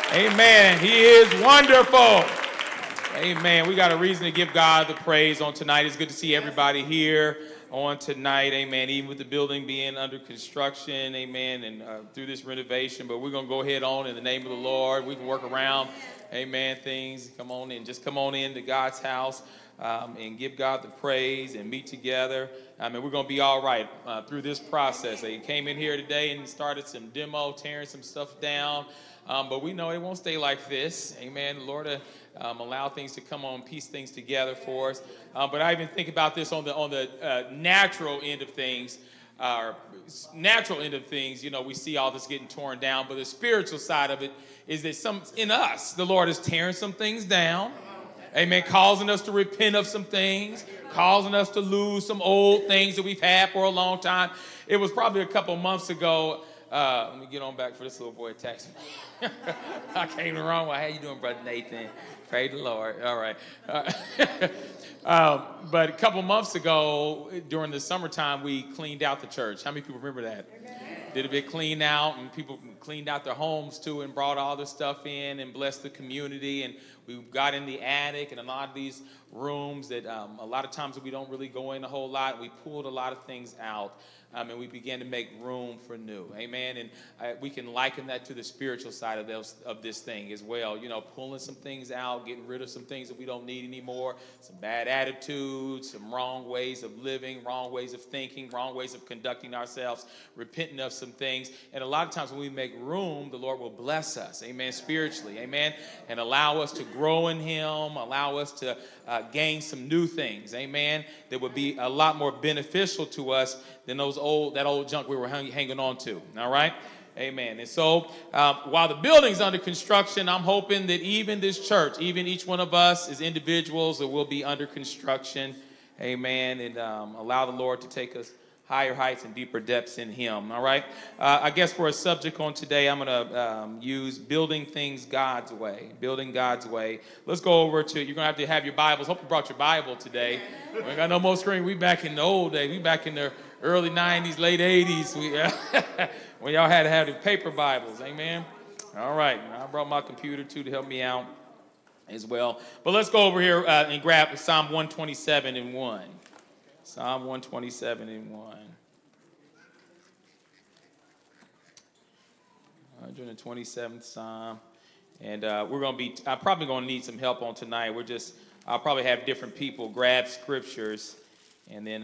Amen. He is wonderful. Amen. We got a reason to give God the praise on tonight. It's good to see everybody here on tonight. Amen. Even with the building being under construction. Amen. And through this renovation. But we're going to go ahead on in the name of the Lord. We can work around. Amen. Things. Come on in. Just come on into God's house and give God the praise and meet together. I mean, we're going to be all right through this process. They came in here today and started some demo, tearing some stuff down. But we know it won't stay like this. Amen. The Lord allow things to come on, piece things together for us. But I even think about this on the natural end of things. Natural end of things, you know, we see all this getting torn down. But the spiritual side of it is that in us, the Lord is tearing some things down. Amen. Causing us to repent of some things. Causing us to lose some old things that we've had for a long time. It was probably a couple months ago. Let me get on back for this little boy text me. I came the wrong way. How you doing, Brother Nathan? Praise the Lord. All right. But a couple months ago, during the summertime, we cleaned out the church. How many people remember that? Did a bit clean out, and people cleaned out their homes too and brought all this stuff in and blessed the community. And we got in the attic and a lot of these rooms that a lot of times we don't really go in a whole lot. We pulled a lot of things out. And we began to make room for new. Amen. And we can liken that to the spiritual side of this thing as well. You know, pulling some things out, getting rid of some things that we don't need anymore, some bad attitudes, some wrong ways of living, wrong ways of thinking, wrong ways of conducting ourselves, repenting of some things. And a lot of times when we make room, the Lord will bless us. Amen. Spiritually. Amen. And allow us to grow in Him, allow us to gain some new things. Amen. That would be a lot more beneficial to us than that old junk we were hanging on to. All right? Amen. And so while the building's under construction, I'm hoping that even this church, even each one of us as individuals that will be under construction. Amen. And allow the Lord to take us higher heights and deeper depths in Him. All right? I guess for a subject on today, I'm going to use building things God's way. Building God's way. Let's go over to, you're going to have your Bibles. Hope you brought your Bible today. We ain't got no more screen. We back in the old days. We back in the early 90s, late 80s, when y'all had to have the paper Bibles. Amen? All right. I brought my computer, too, to help me out as well. But let's go over here and grab Psalm 127 and 1. Psalm 127 and 1. 127th Psalm. And I'm probably going to need some help on tonight. I'll probably have different people grab scriptures, and then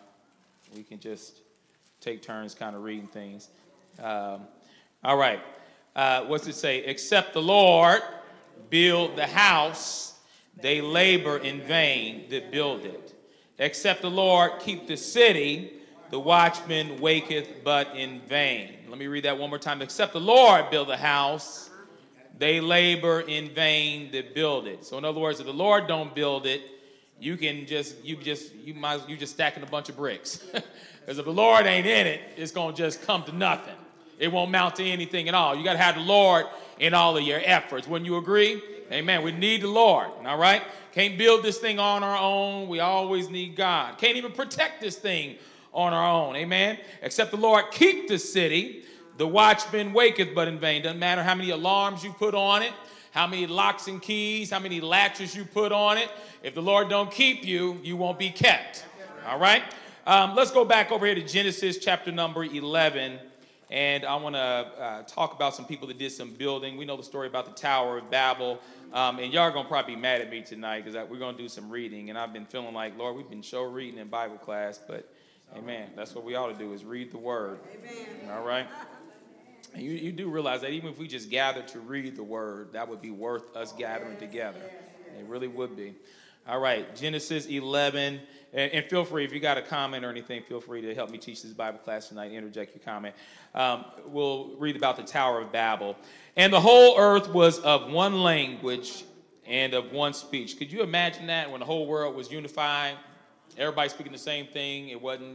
we can just take turns kind of reading things. All right. What's it say? Except the Lord build the house, they labor in vain that build it. Except the Lord keep the city, the watchman waketh but in vain. Let me read that one more time. Except the Lord build the house, they labor in vain that build it. So in other words, if the Lord don't build it, you just stacking a bunch of bricks. Because if the Lord ain't in it, it's going to just come to nothing. It won't mount to anything at all. You got to have the Lord in all of your efforts. Wouldn't you agree? Amen. We need the Lord. All right? Can't build this thing on our own. We always need God. Can't even protect this thing on our own. Amen. Except the Lord keep the city, the watchman waketh but in vain. Doesn't matter how many alarms you put on it, how many locks and keys, how many latches you put on it. If the Lord don't keep you, you won't be kept. All right? Let's go back over here to Genesis chapter number 11. And I want to talk about some people that did some building. We know the story about the Tower of Babel. And y'all are going to probably be mad at me tonight because we're going to do some reading. And I've been feeling like, Lord, we've been reading in Bible class. But, amen, that's what we ought to do is read the Word. Amen. All right? And you do realize that even if we just gather to read the Word, that would be worth us gathering together. It really would be. All right, Genesis 11. And feel free, if you got a comment or anything, feel free to help me teach this Bible class tonight. Interject your comment. We'll read about the Tower of Babel. And the whole earth was of one language and of one speech. Could you imagine that when the whole world was unified? Everybody speaking the same thing. It wasn't,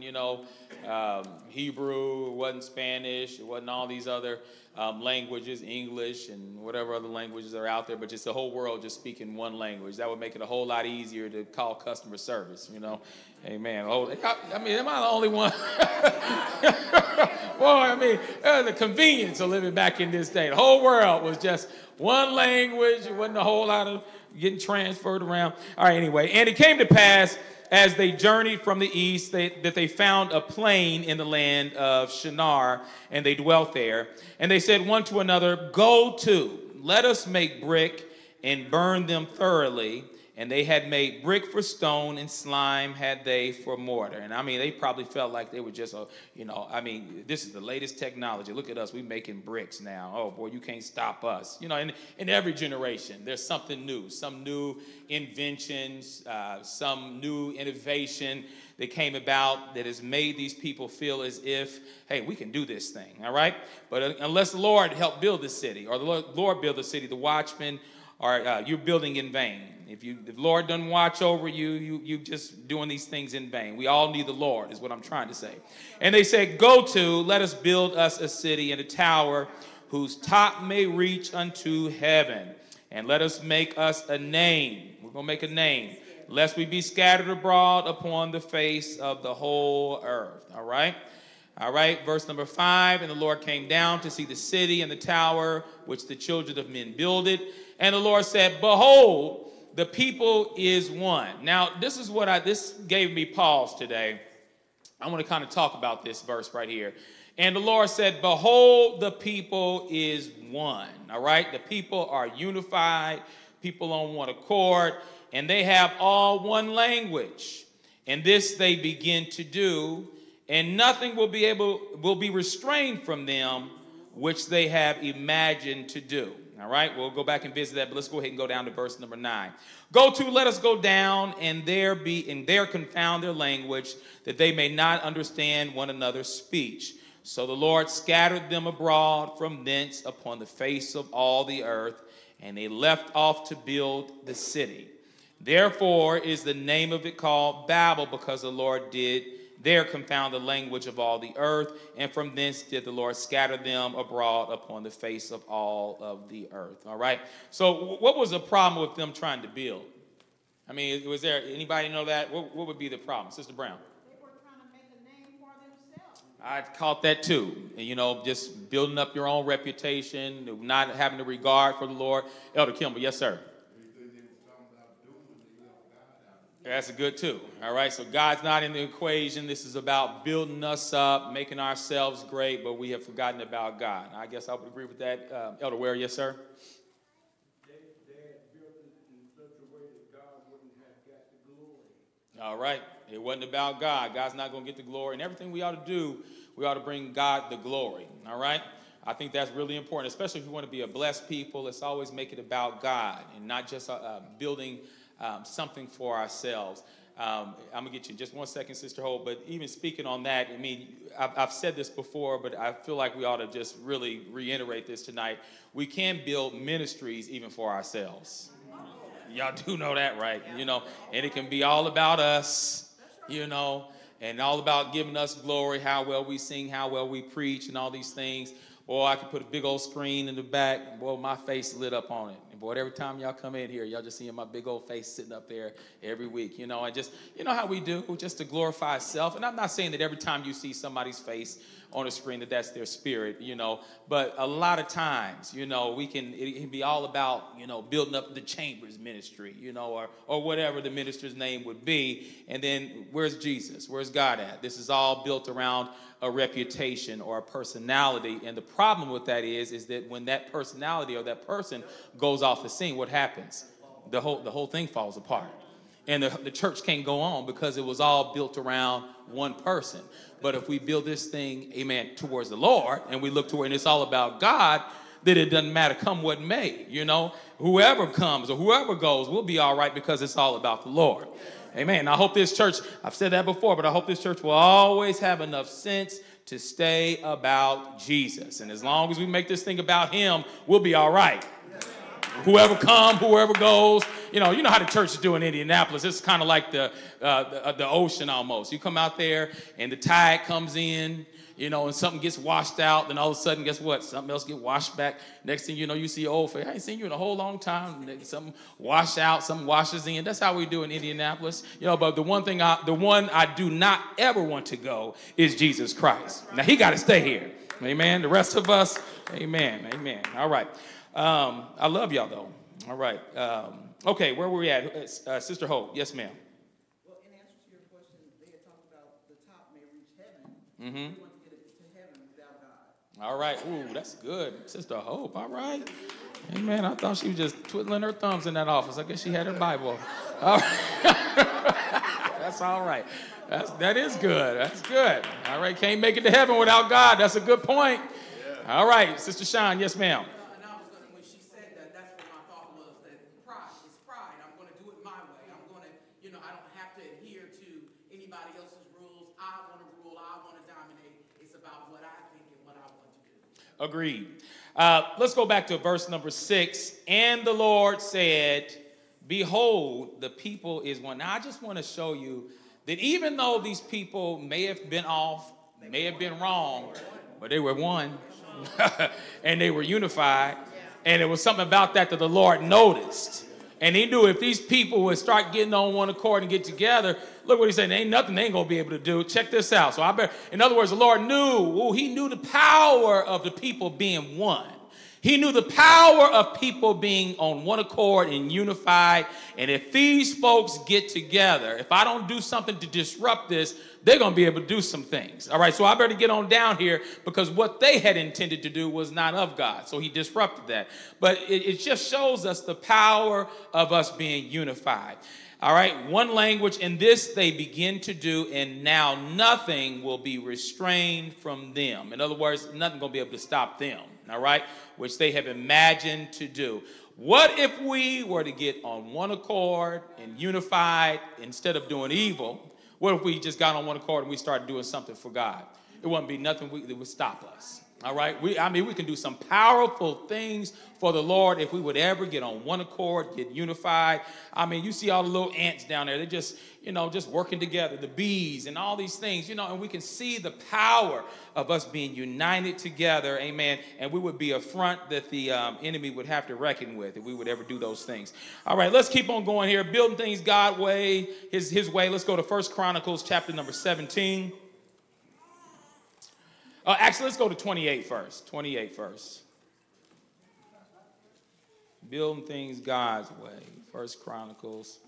Hebrew. It wasn't Spanish. It wasn't all these other languages, English and whatever other languages are out there, but just the whole world just speaking one language. That would make it a whole lot easier to call customer service, Amen. Oh, I mean, am I the only one? Boy, I mean, the convenience of living back in this day. The whole world was just one language. It wasn't a whole lot of getting transferred around. All right, anyway. And it came to pass as they journeyed from the east that they found a plain in the land of Shinar, and they dwelt there. And they said one to another, go to, let us make brick and burn them thoroughly. And they had made brick for stone, and slime had they for mortar. And I mean, they probably felt like they were just, this is the latest technology. Look at us, we making bricks now. Oh boy, you can't stop us. In every generation, there's something new, some new inventions, some new innovation that came about that has made these people feel as if, hey, we can do this thing, all right? But unless the Lord helped build the city, or the Lord build the city, the watchmen are you're building in vain. If the Lord doesn't watch over you, you just doing these things in vain. We all need the Lord, is what I'm trying to say. And they said, go to, let us build us a city and a tower whose top may reach unto heaven. And let us make us a name. We're going to make a name. Lest we be scattered abroad upon the face of the whole earth. All right? All right, verse number 5. And the Lord came down to see the city and the tower which the children of men builded. And the Lord said, behold, the people is one. Now, this gave me pause today. I want to kind of talk about this verse right here. And the Lord said, behold, the people is one. All right, the people are unified, people on one accord, and they have all one language. And this they begin to do, and nothing will be restrained from them, which they have imagined to do. All right, we'll go back and visit that, but let's go ahead and go down to verse number 9. Go to, let us go down, and there confound their language, that they may not understand one another's speech. So the Lord scattered them abroad from thence upon the face of all the earth, and they left off to build the city. Therefore is the name of it called Babel, because the Lord did there confound the language of all the earth, and from thence did the Lord scatter them abroad upon the face of all of the earth. All right. So what was the problem with them trying to build? I mean, was there anybody know that? What would be the problem, Sister Brown? They were trying to make a name for themselves. I caught that too. Just building up your own reputation, not having a regard for the Lord. Elder Kimball, yes, sir. That's good too. All right. So God's not in the equation. This is about building us up, making ourselves great, but we have forgotten about God. I guess I would agree with that. Elder Ware, yes, sir. They had built it in such a way that God wouldn't have got the glory. All right. It wasn't about God. God's not going to get the glory. And everything we ought to do, we ought to bring God the glory. All right. I think that's really important, especially if we want to be a blessed people. Let's always make it about God and not just building something for ourselves. I'm going to get you in just one second, Sister Holt, but even speaking on that, I mean, I've said this before, but I feel like we ought to just really reiterate this tonight. We can build ministries even for ourselves. Y'all do know that, right? And it can be all about us, and all about giving us glory, how well we sing, how well we preach, and all these things. Or I could put a big old screen in the back. Boy, my face lit up on it. And boy, every time y'all come in here, y'all just seeing my big old face sitting up there every week. And just, how we do, just to glorify self. And I'm not saying that every time you see somebody's face on a screen that's their spirit, But a lot of times, it can be all about, building up the Chambers ministry, or whatever the minister's name would be. And then where's Jesus? Where's God at? This is all built around a reputation or a personality. And the problem with that is that when that personality or that person goes off the scene, what happens? The whole thing falls apart. And the church can't go on because it was all built around one person. But if we build this thing, amen, towards the Lord, and we look toward, and it's all about God, then it doesn't matter come what may, Whoever comes or whoever goes, we'll be all right because it's all about the Lord. Amen. I hope this church, I've said that before, but I hope this church will always have enough sense to stay about Jesus. And as long as we make this thing about him, we'll be all right. Whoever comes, whoever goes, you know how the churches do in Indianapolis. It's kind of like the ocean almost. You come out there and the tide comes in, and something gets washed out, then all of a sudden, guess what? Something else get washed back. Next thing you know, you see old face. I ain't seen you in a whole long time. Something wash out, something washes in. That's how we do in Indianapolis. But the one I do not ever want to go is Jesus Christ. Now, he got to stay here. Amen. The rest of us, amen. All right. I love y'all, though. All right. Okay, where were we at? Sister Hope. Yes, ma'am. Well, in answer to your question, they had talked about the top may reach heaven. Mm-hmm. We want to get it to heaven without God. All right. Ooh, that's good. Sister Hope. All right. Amen. I thought she was just twiddling her thumbs in that office. I guess she had her Bible. All right. That's all right. That is good. That's good. All right. Can't make it to heaven without God. That's a good point. Yeah. All right. Sister Sean. Yes, ma'am. And I was going to, when she said that, that's what my thought was, that pride is pride. I'm going to do it my way. I'm going to, I don't have to adhere to anybody else's rules. I want to rule. I want to dominate. It's about what I think and what I want to do. Agreed. Let's go back to verse number 6. And the Lord said, behold, the people is one. Now, I just want to show you that even though these people may have been off, may have been wrong, but they were one. And they were unified. And there was something about that the Lord noticed. And he knew if these people would start getting on one accord and get together, look what he said, there ain't nothing they ain't going to be able to do. Check this out. So in other words, the Lord knew, he knew the power of the people being one. He knew the power of people being on one accord and unified. And if these folks get together, if I don't do something to disrupt this, they're going to be able to do some things. All right, so I better get on down here because what they had intended to do was not of God. So he disrupted that. But it just shows us the power of us being unified. All right, one language, and this they begin to do, and now nothing will be restrained from them. In other words, nothing going to be able to stop them, all right, which they have imagined to do. What if we were to get on one accord and unified instead of doing evil? What if we just got on one accord and we started doing something for God? It wouldn't be nothing that would stop us. All right, we can do some powerful things for the Lord if we would ever get on one accord, get unified. You see all the little ants down there. They're just, just working together, the bees and all these things, and we can see the power of us being united together, amen, and we would be a front that the enemy would have to reckon with if we would ever do those things. All right, let's keep on going here, building things God's way, his way. Let's go to 1 Chronicles chapter number 17. Actually, let's go to 28 first. 28 first. Building things God's way. 1 Chronicles.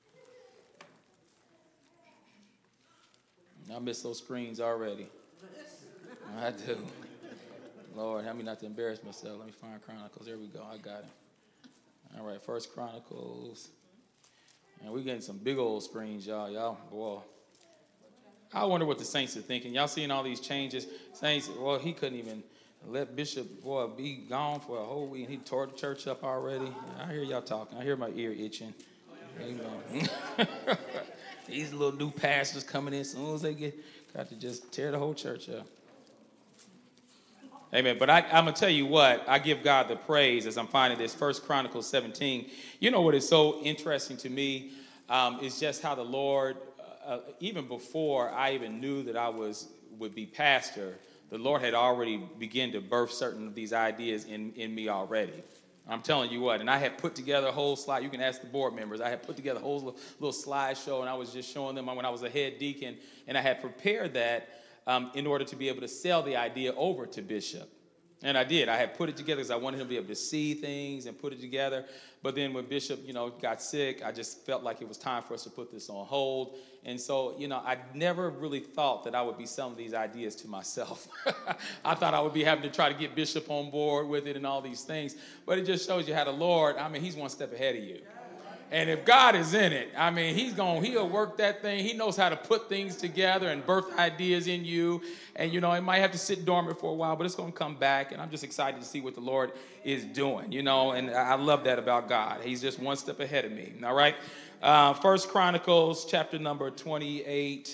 I miss those screens already. I do. Lord, help me not to embarrass myself. Let me find Chronicles. There we go. I got it. All right, 1 Chronicles. And we're getting some big old screens, y'all. Y'all, boy. I wonder what the saints are thinking. Y'all seeing all these changes? Saints, well, he couldn't even let Bishop, be gone for a whole week. And he tore the church up already. I hear y'all talking. I hear my ear itching. Amen. These little new pastors coming in, as soon as they got to just tear the whole church up. Amen. But I'm going to tell you what, I give God the praise as I'm finding this 1 Chronicles 17. You know what is so interesting to me is just how the Lord, even before I even knew that I would be pastor, the Lord had already begun to birth certain of these ideas in me already. I'm telling you what, and I had put together a whole slide. You can ask the board members. I had put together a whole little slideshow, and I was just showing them when I was a head deacon, and I had prepared that in order to be able to sell the idea over to Bishop. And I did. I had put it together because I wanted him to be able to see things and put it together. But then when Bishop, got sick, I just felt like it was time for us to put this on hold. And so, I never really thought that I would be selling these ideas to myself. I thought I would be having to try to get Bishop on board with it and all these things. But it just shows you how the Lord, he's one step ahead of you. And if God is in it, he'll work that thing. He knows how to put things together and birth ideas in you. And, it might have to sit dormant for a while, but it's going to come back. And I'm just excited to see what the Lord is doing, and I love that about God. He's just one step ahead of me. All right. 1 Chronicles chapter number 28.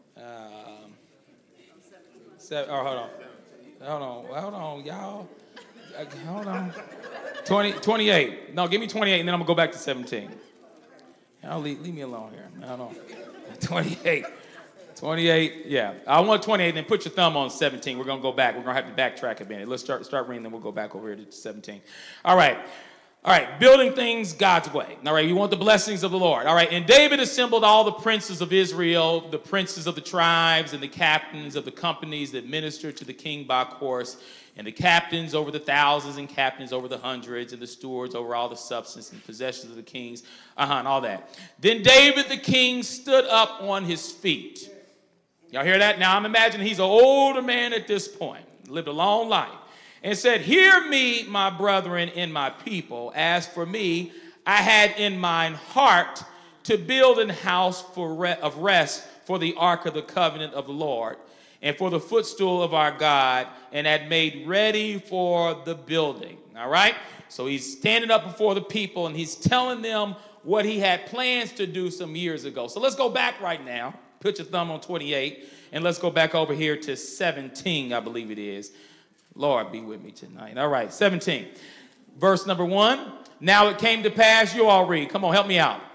Hold on, y'all. Hold on. 28. No, give me 28, and then I'm going to go back to 17. Y'all leave me alone here. Hold on. 28. 28, yeah. I want 28, then put your thumb on 17. We're going to go back. We're going to have to backtrack a minute. Let's start reading, then we'll go back over here to 17. All right. Building things God's way. All right, you want the blessings of the Lord. All right, and David assembled all the princes of Israel, the princes of the tribes, and the captains of the companies that ministered to the king by course, and the captains over the thousands, and captains over the hundreds, and the stewards over all the substance and possessions of the kings, and all that. Then David the king stood up on his feet. Y'all hear that? Now I'm imagining he's an older man at this point, lived a long life. And said, hear me, my brethren and my people. As for me, I had in mine heart to build an house of rest for the ark of the covenant of the Lord, and for the footstool of our God, and had made ready for the building. All right? So he's standing up before the people, and he's telling them what he had plans to do some years ago. So let's go back right now. Put your thumb on 28, and let's go back over here to 17, I believe it is. Lord, be with me tonight. All right, 17. Verse number 1. Now it came to pass, you all read. Come on, help me out.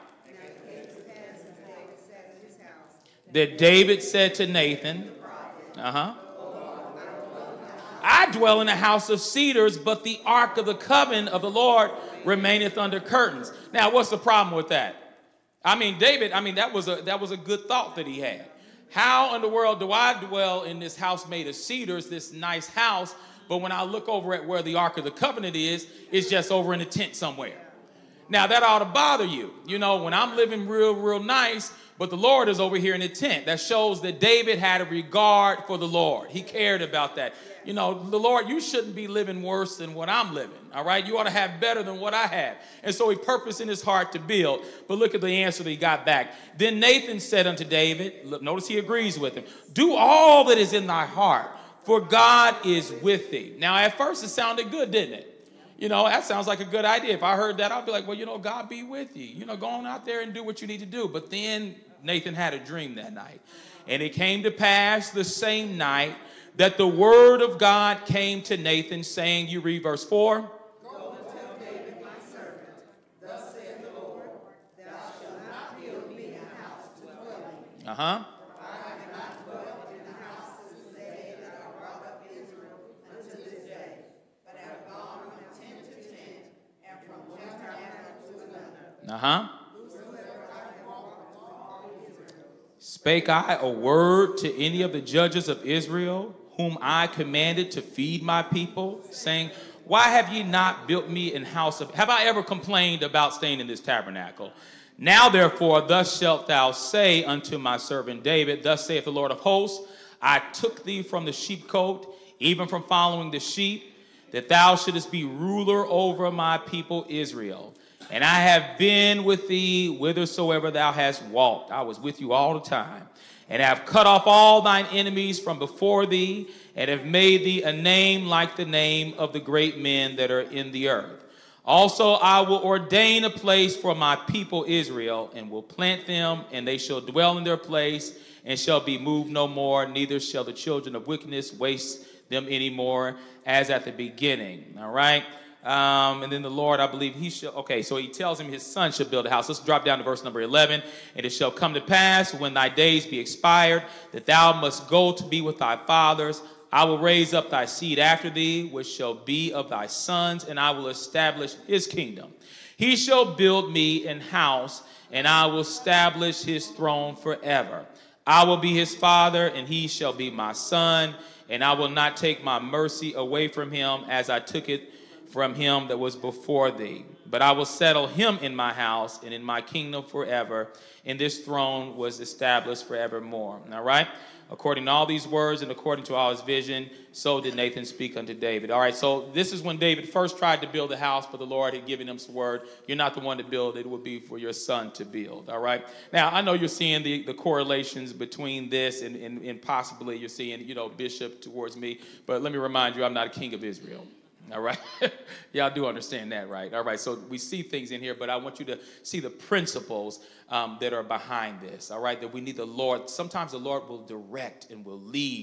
That David said to Nathan, I dwell in a house of cedars, but the ark of the covenant of the Lord remaineth under curtains. Now, what's the problem with that? David, that was a good thought that he had. How in the world do I dwell in this house made of cedars, this nice house, but when I look over at where the Ark of the Covenant is, it's just over in a tent somewhere? Now, that ought to bother you. You know, when I'm living real nice, but the Lord is over here in a tent. That shows that David had a regard for the Lord. He cared about that. You know, the Lord, you shouldn't be living worse than what I'm living, all right? You ought to have better than what I have. And so he purposed in his heart to build. But look at the answer that he got back. Then Nathan said unto David, look, notice he agrees with him, do all that is in thy heart, for God is with thee. Now, at first it sounded good, didn't it? You know, that sounds like a good idea. If I heard that, I'd be like, well, you know, God be with you. You know, go on out there and do what you need to do. But then Nathan had a dream that night. And it came to pass the same night that the word of God came to Nathan, saying, you read verse 4. Go and tell David my servant, thus saith the Lord, thou shalt not build me a house to dwell in. Uh-huh. For I have not dwelt in the house since the day that I brought up Israel unto this day, but have gone from tent to tent, and from one tabernacle to another. Uh-huh. Spake I a word to any of the judges of Israel, whom I commanded to feed my people, saying, why have ye not built me an house of... Have I ever complained about staying in this tabernacle? Now, therefore, thus shalt thou say unto my servant David, thus saith the Lord of hosts, I took thee from the sheepcote, even from following the sheep, that thou shouldest be ruler over my people Israel. And I have been with thee whithersoever thou hast walked. I was with you all the time. And have cut off all thine enemies from before thee, and have made thee a name like the name of the great men that are in the earth. Also I will ordain a place for my people Israel, and will plant them, and they shall dwell in their place, and shall be moved no more, neither shall the children of wickedness waste them any more, as at the beginning. All right? And then the Lord, I believe he shall, okay, so he tells him his son shall build a house. Let's drop down to verse number 11. And it shall come to pass when thy days be expired, that thou must go to be with thy fathers. I will raise up thy seed after thee, which shall be of thy sons, and I will establish his kingdom. He shall build me an house, and I will establish his throne forever. I will be his father, and he shall be my son, and I will not take my mercy away from him as I took it from him that was before thee. But I will settle him in my house and in my kingdom forever, and this throne was established forevermore. All right? According to all these words and according to all his vision, so did Nathan speak unto David. All right, so this is when David first tried to build a house, but the Lord had given him some word. You're not the one to build, it would be for your son to build. All right? Now, I know you're seeing the correlations between this and possibly you're seeing, you know, bishop towards me, but let me remind you, I'm not a king of Israel. All right. Y'all do understand that, right? All right. So we see things in here, but I want you to see the principles that are behind this. All right. That we need the Lord. Sometimes the Lord will direct and will lead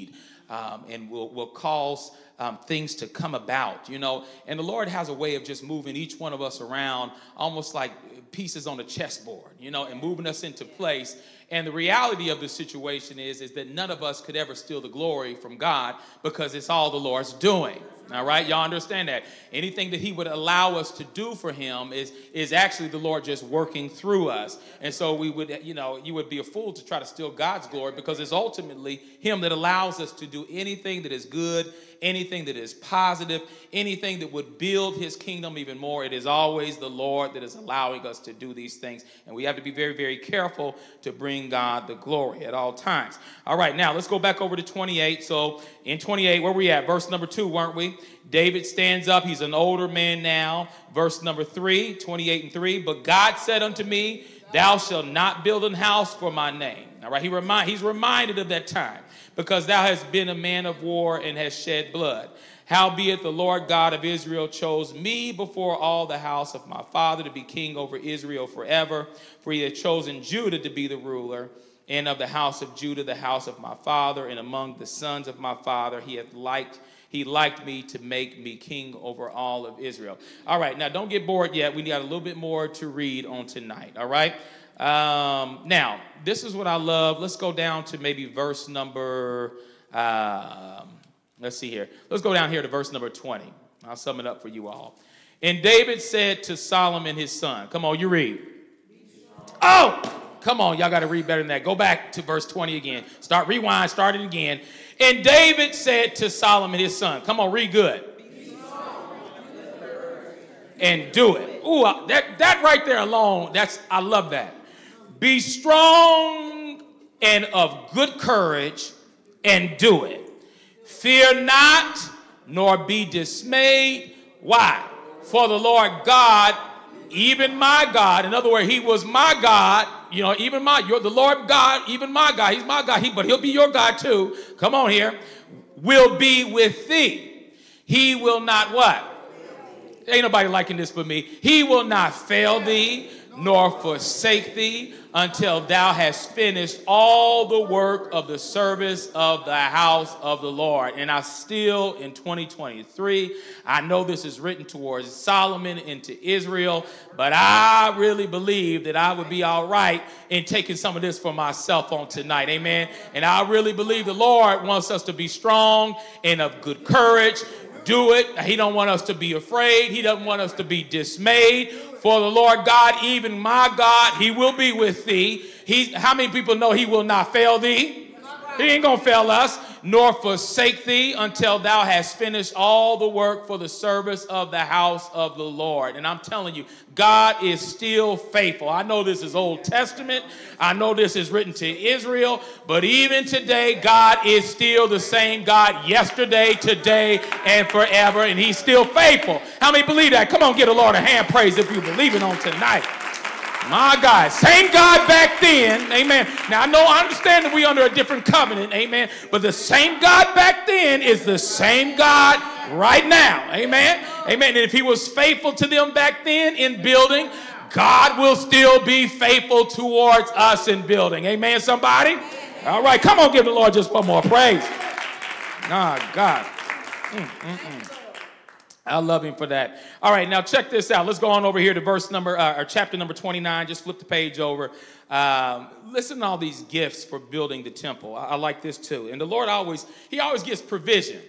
and will cause things to come about, you know. And the Lord has a way of just moving each one of us around almost like pieces on a chessboard, you know, and moving us into place. And the reality of the situation is that none of us could ever steal the glory from God because it's all the Lord's doing. All right, y'all understand that? Anything that he would allow us to do for him is actually the Lord just working through us. And so we would, you know, you would be a fool to try to steal God's glory because it's ultimately him that allows us to do anything that is good, anything that is positive, anything that would build his kingdom even more. It is always the Lord that is allowing us to do these things. And we have to be very, very careful to bring God the glory at all times. All right, now let's go back over to 28. So in 28, where we at? Verse number 2, weren't we? David stands up. He's an older man now. Verse number 3, 28 and 3. But God said unto me, thou shalt not build an house for my name. All right, he's reminded of that time. Because thou hast been a man of war and hast shed blood. Howbeit the Lord God of Israel chose me before all the house of my father to be king over Israel forever. For he had chosen Judah to be the ruler, and of the house of Judah the house of my father, and among the sons of my father he liked me to make me king over all of Israel. All right, now don't get bored yet. We got a little bit more to read on tonight, all right? Now, this is what I love. Let's go down to maybe verse number, let's see here. Let's go down here to verse number 20. I'll sum it up for you all. And David said to Solomon his son, come on, you read. Oh, come on, y'all got to read better than that. Go back to verse 20 again. Rewind, start it again. And David said to Solomon his son, come on, read good. And do it. Ooh, that right there alone, I love that. Be strong and of good courage, and do it. Fear not, nor be dismayed. Why? For the Lord God, even my God, in other words, he was my God, you know, you're the Lord God, even my God, he's my God, but he'll be your God too. Come on here. Will be with thee. He will not what? Ain't nobody liking this but me. He will not fail thee, nor forsake thee, until thou hast finished all the work of the service of the house of the Lord. And I still, in 2023, I know this is written towards Solomon and to Israel, but I really believe that I would be all right in taking some of this for myself on tonight. Amen. And I really believe the Lord wants us to be strong and of good courage. Do it. He don't want us to be afraid. He doesn't want us to be dismayed. For the Lord God, even my God, he will be with thee. How many people know he will not fail thee? He ain't going to fail us, nor forsake thee until thou hast finished all the work for the service of the house of the Lord. And I'm telling you, God is still faithful. I know this is Old Testament. I know this is written to Israel. But even today, God is still the same God yesterday, today, and forever. And he's still faithful. How many believe that? Come on, give the Lord a hand praise if you believe it on tonight. My God, same God back then, amen. Now, I understand that we're under a different covenant, amen. But the same God back then is the same God right now, amen. Amen. And if he was faithful to them back then in building, God will still be faithful towards us in building. Amen, somebody? All right, come on, give the Lord just one more praise. Oh, God. I love him for that. All right, now check this out. Let's go on over here to chapter number 29. Just flip the page over. Listen to all these gifts for building the temple. I like this too. And the Lord always gives provision.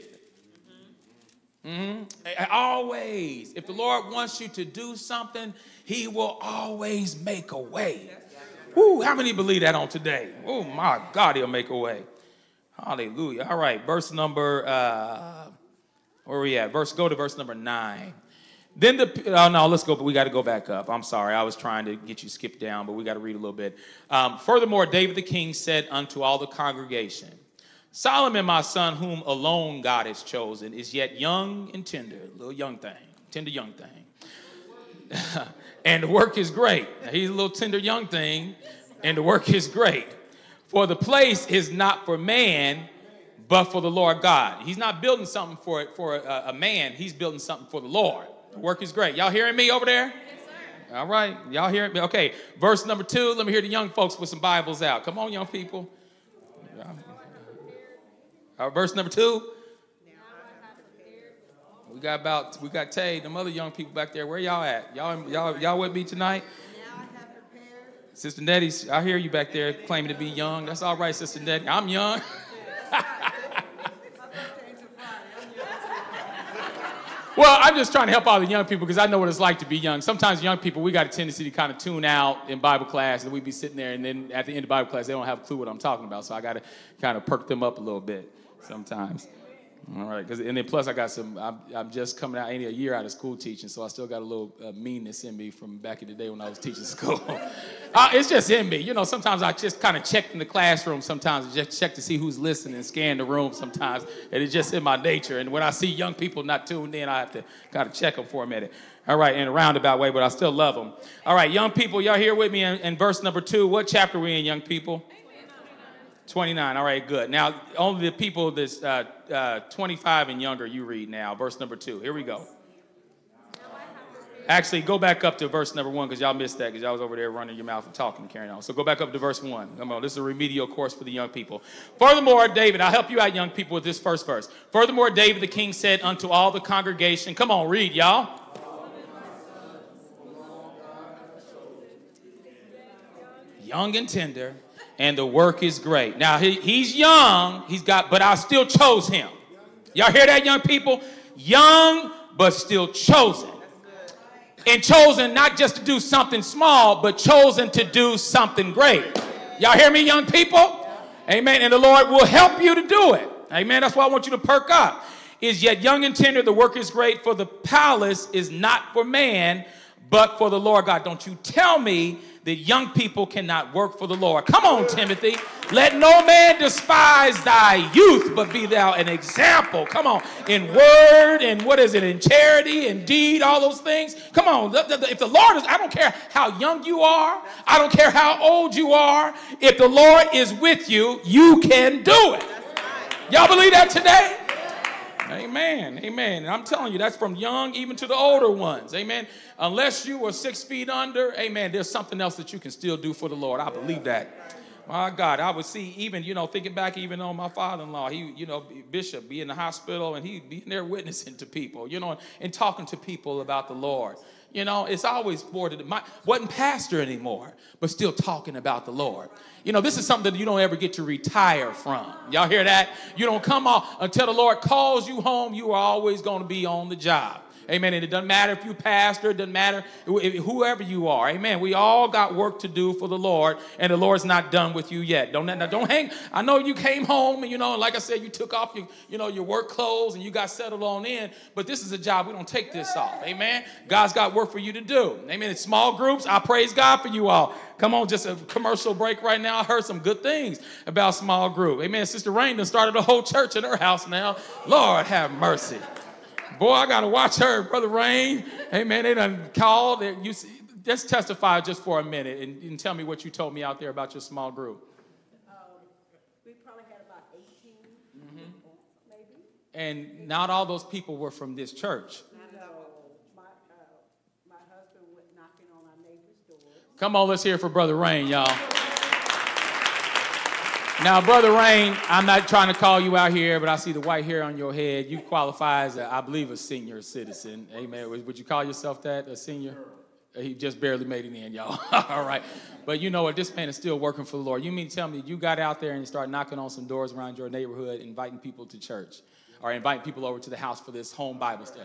Always. If the Lord wants you to do something, he will always make a way. Woo, how many believe that on today? Oh, my God, he'll make a way. Hallelujah. All right, verse number... where are we at? Go to verse number 9. Then let's go, but we got to go back up. I'm sorry. I was trying to get you skipped down, but we got to read a little bit. Furthermore, David the king said unto all the congregation, Solomon, my son, whom alone God has chosen, is yet young and tender, tender young thing. And the work is great. Now, he's a little tender young thing, and the work is great. For the place is not for man, but for the Lord God. He's not building something for a man. He's building something for the Lord. The work is great. Y'all hearing me over there? Yes, sir. All right. Y'all hearing me? Okay. Verse number 2. Let me hear the young folks with some Bibles out. Come on, young people. Verse number 2. We got Tay, them other young people back there. Where y'all at? Y'all with me tonight? Sister Nettie, I hear you back there claiming to be young. That's all right, Sister Nettie. I'm young. Well, I'm just trying to help all the young people because I know what it's like to be young. Sometimes young people, we got a tendency to kind of tune out in Bible class, and we be sitting there, and then at the end of Bible class, they don't have a clue what I'm talking about. So I got to kind of perk them up a little bit sometimes. All right, and then plus I got I'm just coming out, ain't a year out of school teaching, so I still got a little meanness in me from back in the day when I was teaching school. It's just in me. You know, sometimes I just kind of check in the classroom sometimes, just check to see who's listening, scan the room sometimes, and it's just in my nature. And when I see young people not tuned in, I have to kind of check them for a minute. All right, in a roundabout way, but I still love them. All right, young people, y'all here with me in verse number 2. What chapter are we in, young people? 29. All right, good. Now, only the people that's 25 and younger, you read now. Verse number 2. Here we go. Actually, go back up to verse number 1 because y'all missed that because y'all was over there running your mouth and talking and carrying on. So go back up to verse 1. Come on, this is a remedial course for the young people. Furthermore, David, I'll help you out, young people, with this first verse. Furthermore, David the king said unto all the congregation, come on, read, y'all. Young and tender. And the work is great. Now, he's young, but I still chose him. Y'all hear that, young people? Young, but still chosen. And chosen not just to do something small, but chosen to do something great. Y'all hear me, young people? Amen. And the Lord will help you to do it. Amen. That's why I want you to perk up. Is yet young and tender, the work is great, for the palace is not for man, but for the Lord God. Don't you tell me that young people cannot work for the Lord. Come on, Timothy. Let no man despise thy youth, but be thou an example. Come on. In word and in charity and deed, all those things. Come on. If the Lord is, I don't care how young you are. I don't care how old you are. If the Lord is with you, you can do it. Y'all believe that today? Amen. Amen. And I'm telling you, that's from young even to the older ones. Amen. Unless you were 6 feet under, amen, there's something else that you can still do for the Lord. I believe that. My God, I would see even, thinking back even on my father-in-law, he, Bishop, be in the hospital and he'd be in there witnessing to people, and talking to people about the Lord. It's always wasn't pastor anymore, but still talking about the Lord. This is something that you don't ever get to retire from. Y'all hear that? You don't come off until the Lord calls you home. You are always going to be on the job. Amen. And it doesn't matter if you pastor, it doesn't matter whoever you are. Amen. We all got work to do for the Lord, and the Lord's not done with you yet. Don't hang. I know you came home and, like I said, you took off your work clothes and you got settled on in, but this is a job. We don't take this off. Amen. God's got work for you to do. Amen. It's small groups. I praise God for you all. Come on, just a commercial break right now. I heard some good things about small group. Amen. Sister Rain done started a whole church in her house now. Lord have mercy. Boy, I got to watch her, Brother Rain. Hey, man, they done called. Just testify just for a minute and tell me what you told me out there about your small group. We probably had about 18 people, maybe. And not all those people were from this church. No, my husband went knocking on our neighbor's doors. Come on, let's hear it for Brother Rain, y'all. Now, Brother Rain, I'm not trying to call you out here, but I see the white hair on your head. You qualify as, I believe, a senior citizen. Amen. Would you call yourself that, a senior? He just barely made it in, y'all. All right. But you know what? This man is still working for the Lord. You mean to tell me you got out there and you started knocking on some doors around your neighborhood, inviting people to church, or inviting people over to the house for this home Bible study?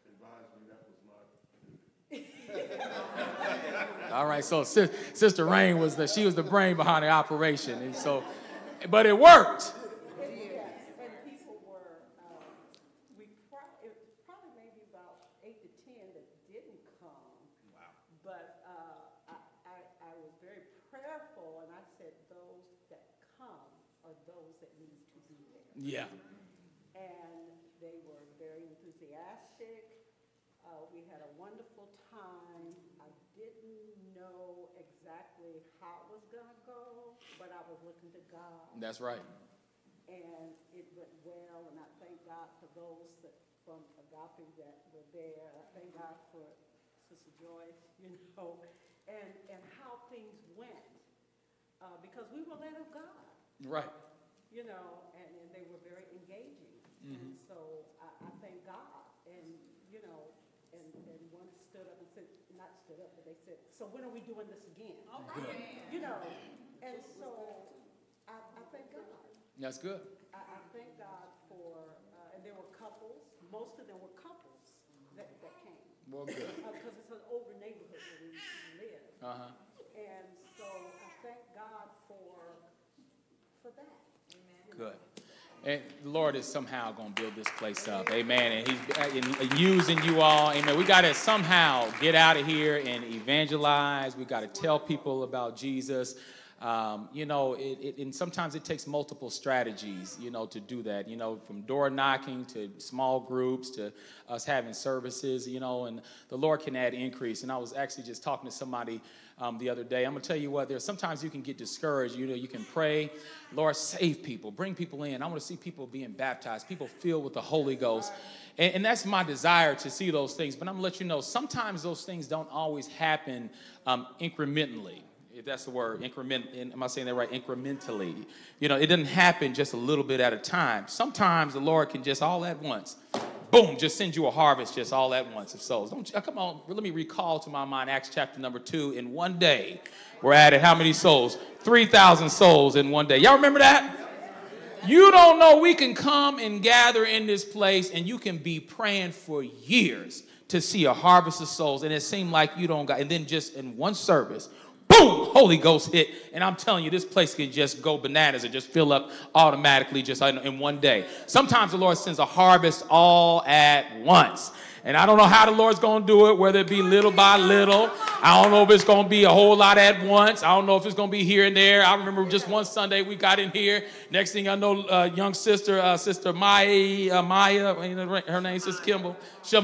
All right. So Sister Rain she was the brain behind the operation. And so... But it worked. Yes, and people were, it was probably maybe about 8 to 10 that didn't come. Wow. But I was very prayerful, and I said those that come are those that need to be there. Yeah. And they were very enthusiastic. We had a wonderful time. I didn't know exactly how it was going to go, but I was looking to God. That's right. And it went well, and I thank God for those from Agape that were there. I thank God for Sister Joyce, and how things went, because we were led of God. Right. And they were very And so I thank God. And, you know, and one stood up and said, not stood up, but they said, so when are we doing this again? You know, and so I thank God. That's good. I thank God for, and there were couples, most of them were couples that came. Well, good. Because it's an older neighborhood where we live. Uh-huh. And so I thank God for that. Amen. Good. And the Lord is somehow going to build this place up. Amen. And he's using you all. Amen. We got to somehow get out of here and evangelize. We got to tell people about Jesus. You know, and sometimes it takes multiple strategies, you know, to do that, you know, from door knocking to small groups to us having services, you know, and the Lord can add increase. And I was actually just talking to somebody the other day. I'm going to tell you what, there's sometimes you can get discouraged. You know, you can pray, Lord, save people, bring people in. I want to see people being baptized, people filled with the Holy Ghost. And that's my desire, to see those things. But I'm going to let you know, sometimes those things don't always happen incrementally. If that's the word, am I saying that right? Incrementally. You know, it doesn't happen just a little bit at a time. Sometimes the Lord can just all at once, boom, just send you a harvest just all at once of souls. Come on, let me recall to my mind Acts chapter number 2. In one day, we're added how many souls? 3,000 souls in one day. Y'all remember that? You don't know, we can come and gather in this place and you can be praying for years to see a harvest of souls. And it seemed like you don't got, and then just in one service, boom, Holy Ghost hit. And I'm telling you, this place can just go bananas and just fill up automatically just in one day. Sometimes the Lord sends a harvest all at once. And I don't know how the Lord's going to do it, whether it be little by little. I don't know if it's going to be a whole lot at once. I don't know if it's going to be here and there. I remember just one Sunday we got in here. Next thing I know, young sister, Sister Maya, her name is Sister Kimball,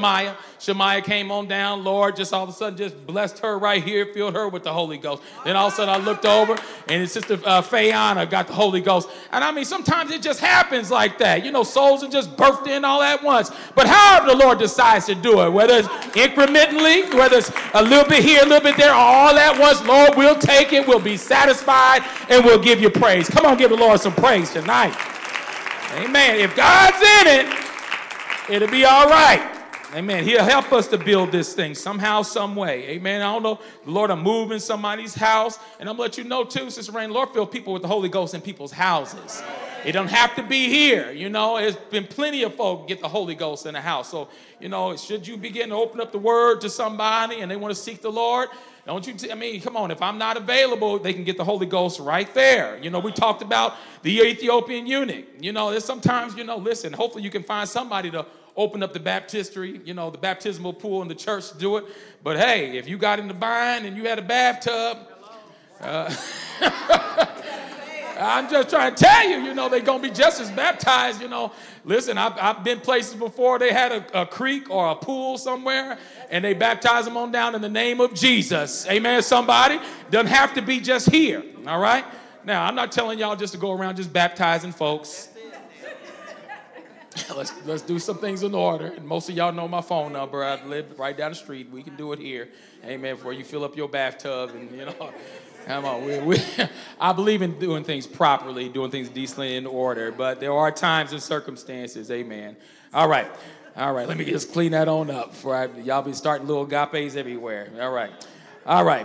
Shemaiah came on down. Lord just all of a sudden just blessed her right here, filled her with the Holy Ghost. Then all of a sudden I looked over and Sister Fayana got the Holy Ghost. And I mean, sometimes it just happens like that. You know, souls are just birthed in all at once. But however the Lord decides to do it, whether it's incrementally, whether it's a little bit here, a little bit there, all at once, Lord, we'll take it, we'll be satisfied, and we'll give you praise. Come on, give the Lord some praise tonight. Amen. If God's in it, it'll be all right. Amen. He'll help us to build this thing somehow, some way. Amen. I don't know. The Lord, I'm moving somebody's house. And I'm going to let you know, too, Sister Rain, the Lord filled people with the Holy Ghost in people's houses. It don't have to be here. You know, there's been plenty of folk get the Holy Ghost in the house. So, you know, should you begin to open up the word to somebody and they want to seek the Lord, don't you, come on, if I'm not available, they can get the Holy Ghost right there. You know, we talked about the Ethiopian eunuch. You know, there's sometimes, you know, listen, hopefully you can find somebody to open up the baptistry, you know, the baptismal pool in the church to do it. But hey, if you got in the bind and you had a bathtub, I'm just trying to tell you, you know, they're going to be just as baptized, you know. Listen, I've been places before they had a creek or a pool somewhere, and they baptize them on down in the name of Jesus. Amen, somebody. Doesn't have to be just here, all right? Now, I'm not telling y'all just to go around just baptizing folks. Let's do some things in order. And most of y'all know my phone number. I live right down the street. We can do it here. Amen. Before you fill up your bathtub and, you know, come on. I believe in doing things properly, doing things decently in order. But there are times and circumstances. Amen. All right. Let me just clean that on up before y'all be starting little agapes everywhere. All right.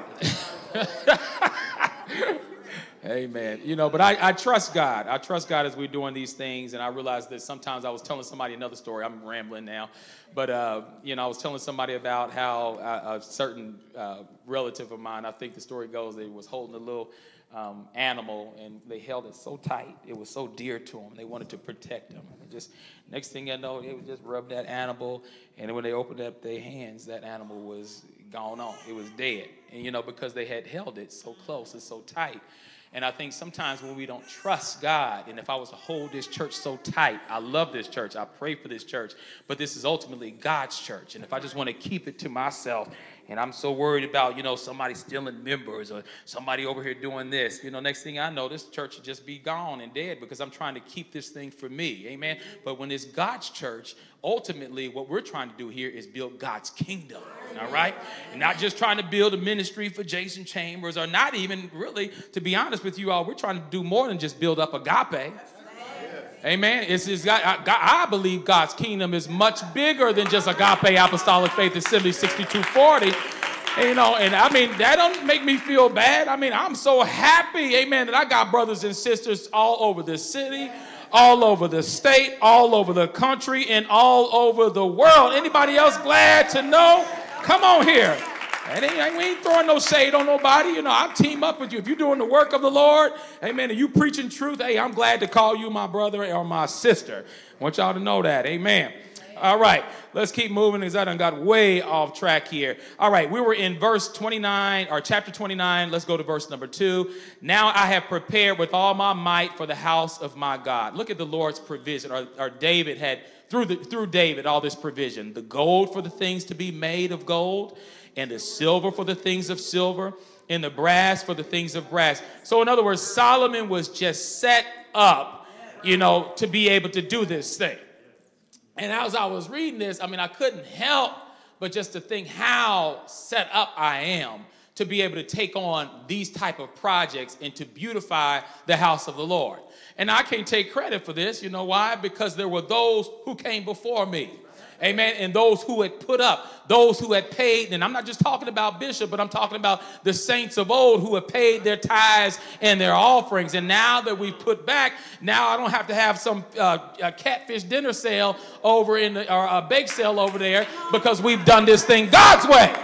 Amen. You know, but I trust God. I trust God as we're doing these things. And I realize that sometimes I was telling somebody another story. I'm rambling now. But, you know, I was telling somebody about how a certain relative of mine, I think the story goes, they was holding a little animal and they held it so tight. It was so dear to them. They wanted to protect him. And just next thing you know, they would just rub that animal. And when they opened up their hands, that animal was gone on. It was dead. And, you know, because they had held it so close and so tight. And I think sometimes when we don't trust God, and if I was to hold this church so tight, I love this church, I pray for this church, but this is ultimately God's church. And if I just want to keep it to myself, and I'm so worried about, you know, somebody stealing members or somebody over here doing this, you know, next thing I know, this church will just be gone and dead because I'm trying to keep this thing for me. Amen. But when it's God's church, ultimately what we're trying to do here is build God's kingdom. All right. And not just trying to build a ministry for Jason Chambers, or not even really, to be honest with you all, we're trying to do more than just build up agape. Amen. I believe God's kingdom is much bigger than just Agape Apostolic Faith Assembly 6240. And I mean, that don't make me feel bad. I mean, I'm so happy, amen, that I got brothers and sisters all over the city, all over the state, all over the country, and all over the world. Anybody else glad to know? Come on here. We ain't throwing no shade on nobody. I team up with you. If you're doing the work of the Lord, amen, and you preaching truth, hey, I'm glad to call you my brother or my sister. I want y'all to know that. Amen. All right, let's keep moving because I done got way off track here. All right, we were in verse 29, or chapter 29. Let's go to verse number 2. Now I have prepared with all my might for the house of my God. Look at the Lord's provision, or David had, through David, all this provision. The gold for the things to be made of gold, and the silver for the things of silver, and the brass for the things of brass. So in other words, Solomon was just set up, to be able to do this thing. And as I was reading this, I mean, I couldn't help but just to think how set up I am to be able to take on these type of projects and to beautify the house of the Lord. And I can't take credit for this. You know why? Because there were those who came before me. Amen. And those who had put up, those who had paid, and I'm not just talking about Bishop, but I'm talking about the saints of old who have paid their tithes and their offerings. And now that we've put back, now I don't have to have some catfish dinner sale over or a bake sale over there because we've done this thing God's way.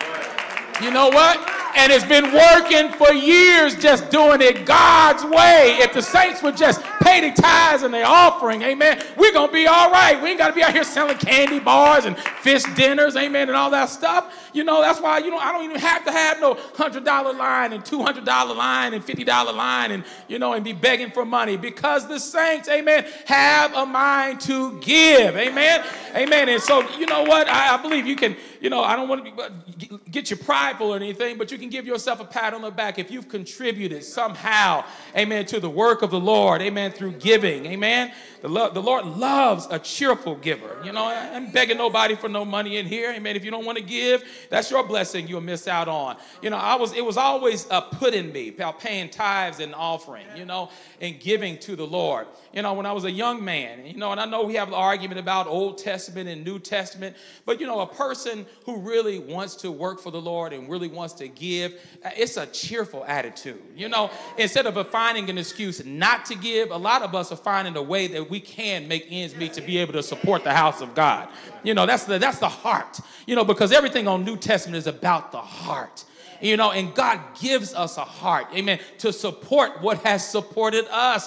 You know what? And it's been working for years just doing it God's way. If the saints would just pay their tithes and their offering, amen, we're going to be all right. We ain't got to be out here selling candy bars and fish dinners, amen, and all that stuff. That's why, I don't even have to have no $100 line and $200 line and $50 line and be begging for money because the saints, amen, have a mind to give, amen, amen. And so, you know what? I believe you can, I don't want to get you prideful or anything, but you can give yourself a pat on the back if you've contributed somehow, amen, to the work of the Lord, amen, through giving, amen. The Lord loves a cheerful giver. I ain't begging nobody for no money in here, amen. If you don't want to give, that's your blessing you'll miss out on. It was always put in me about paying tithes and offering, and giving to the Lord. When I was a young man, and I know we have an argument about Old Testament and New Testament, but a person who really wants to work for the Lord and really wants to give, it's a cheerful attitude. Instead of finding an excuse not to give, a lot of us are finding a way that we can make ends meet to be able to support the house of God. That's the heart. Because everything on New Testament is about the heart. And God gives us a heart, amen, to support what has supported us.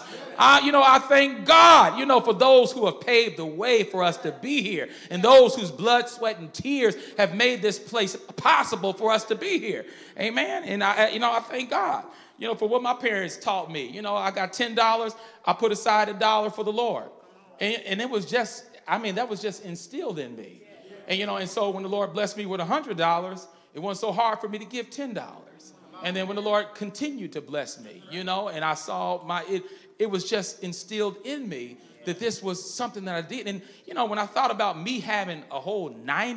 I thank God, for those who have paved the way for us to be here and those whose blood, sweat, and tears have made this place possible for us to be here. Amen. And I thank God, for what my parents taught me. I got $10. I put aside $1 for the Lord. And it was just, that was just instilled in me. And so when the Lord blessed me with $100, it wasn't so hard for me to give $10. And then when the Lord continued to bless me, and I saw it was just instilled in me that this was something that I did. And, when I thought about me having a whole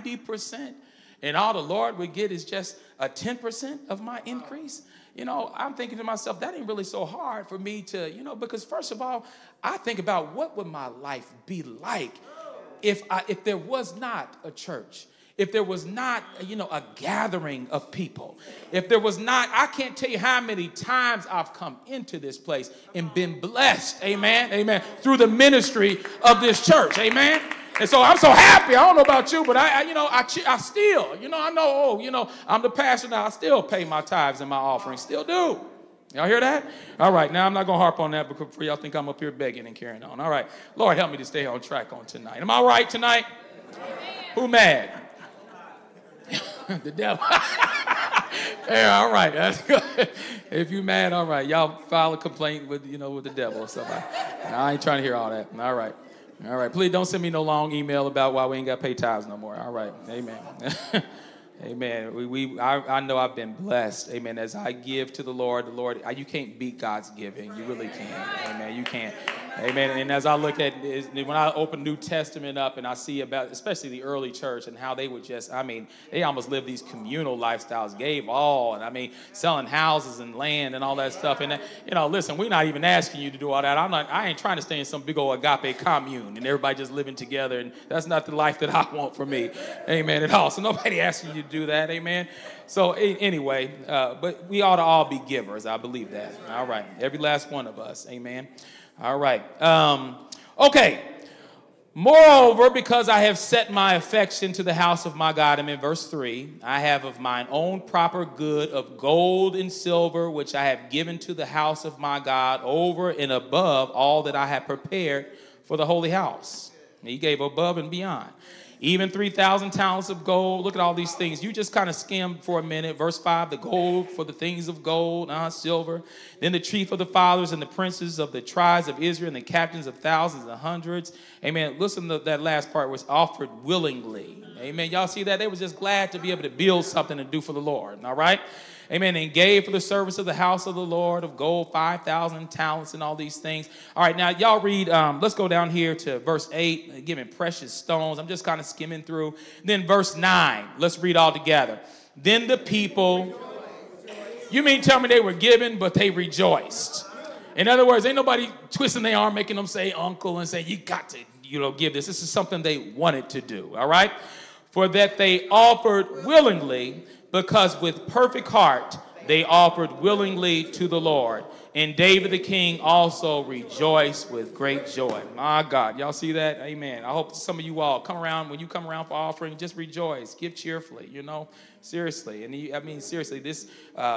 90% and all the Lord would get is just a 10% of my increase, I'm thinking to myself, that ain't really so hard for me to, because first of all, I think about what would my life be like if there was not a church. If there was not, a gathering of people, if there was not, I can't tell you how many times I've come into this place and been blessed, amen, amen, through the ministry of this church, amen. And so I'm so happy. I don't know about you, but I still, I know, I'm the pastor now. I still pay my tithes and my offerings, still do. Y'all hear that? All right, now I'm not going to harp on that because y'all think I'm up here begging and carrying on. All right, Lord, help me to stay on track on tonight. Am I right tonight? Amen. Who mad? The devil. Yeah, all right. That's good. If you mad, all right. Y'all file a complaint with the devil or something. I ain't trying to hear all that. All right. All right. Please don't send me no long email about why we ain't got to pay tithes no more. All right. Amen. Amen. I know I've been blessed. Amen. As I give to the Lord, you can't beat God's giving. You really can't. Amen. You can't. Amen. And as I look at, when I open New Testament up and I see about, especially the early church and how they would just, they almost lived these communal lifestyles, gave all, and selling houses and land and all that stuff. And, listen, we're not even asking you to do all that. I ain't trying to stay in some big old agape commune and everybody just living together. And that's not the life that I want for me. Amen. At all. So nobody asking you to do that. Amen. So anyway, but we ought to all be givers. I believe that. All right. Every last one of us. Amen. All right. Okay. Moreover, because I have set my affection to the house of my God, I'm in verse 3, I have of mine own proper good of gold and silver, which I have given to the house of my God over and above all that I have prepared for the holy house. And he gave above and beyond. Even 3,000 talents of gold. Look at all these things. You just kind of skim for a minute. Verse 5, the gold for the things of gold, silver. Then the chief of the fathers and the princes of the tribes of Israel and the captains of thousands and hundreds. Amen. Listen to that last part, was offered willingly. Amen. Y'all see that? They were just glad to be able to build something and do for the Lord. All right. Amen. And gave for the service of the house of the Lord of gold 5,000 talents and all these things. All right, now y'all read, let's go down here to verse 8, giving precious stones. I'm just kind of skimming through. Then verse 9, let's read all together. Then the people, you mean tell me they were given, but they rejoiced. In other words, ain't nobody twisting their arm, making them say uncle and say, you got to, give this. This is something they wanted to do, all right? For that they offered willingly, because with perfect heart they offered willingly to the Lord. And David the king also rejoiced with great joy. My God, y'all see that? Amen. I hope some of you all come around, when you come around for offering, just rejoice. Give cheerfully, seriously. And seriously, this,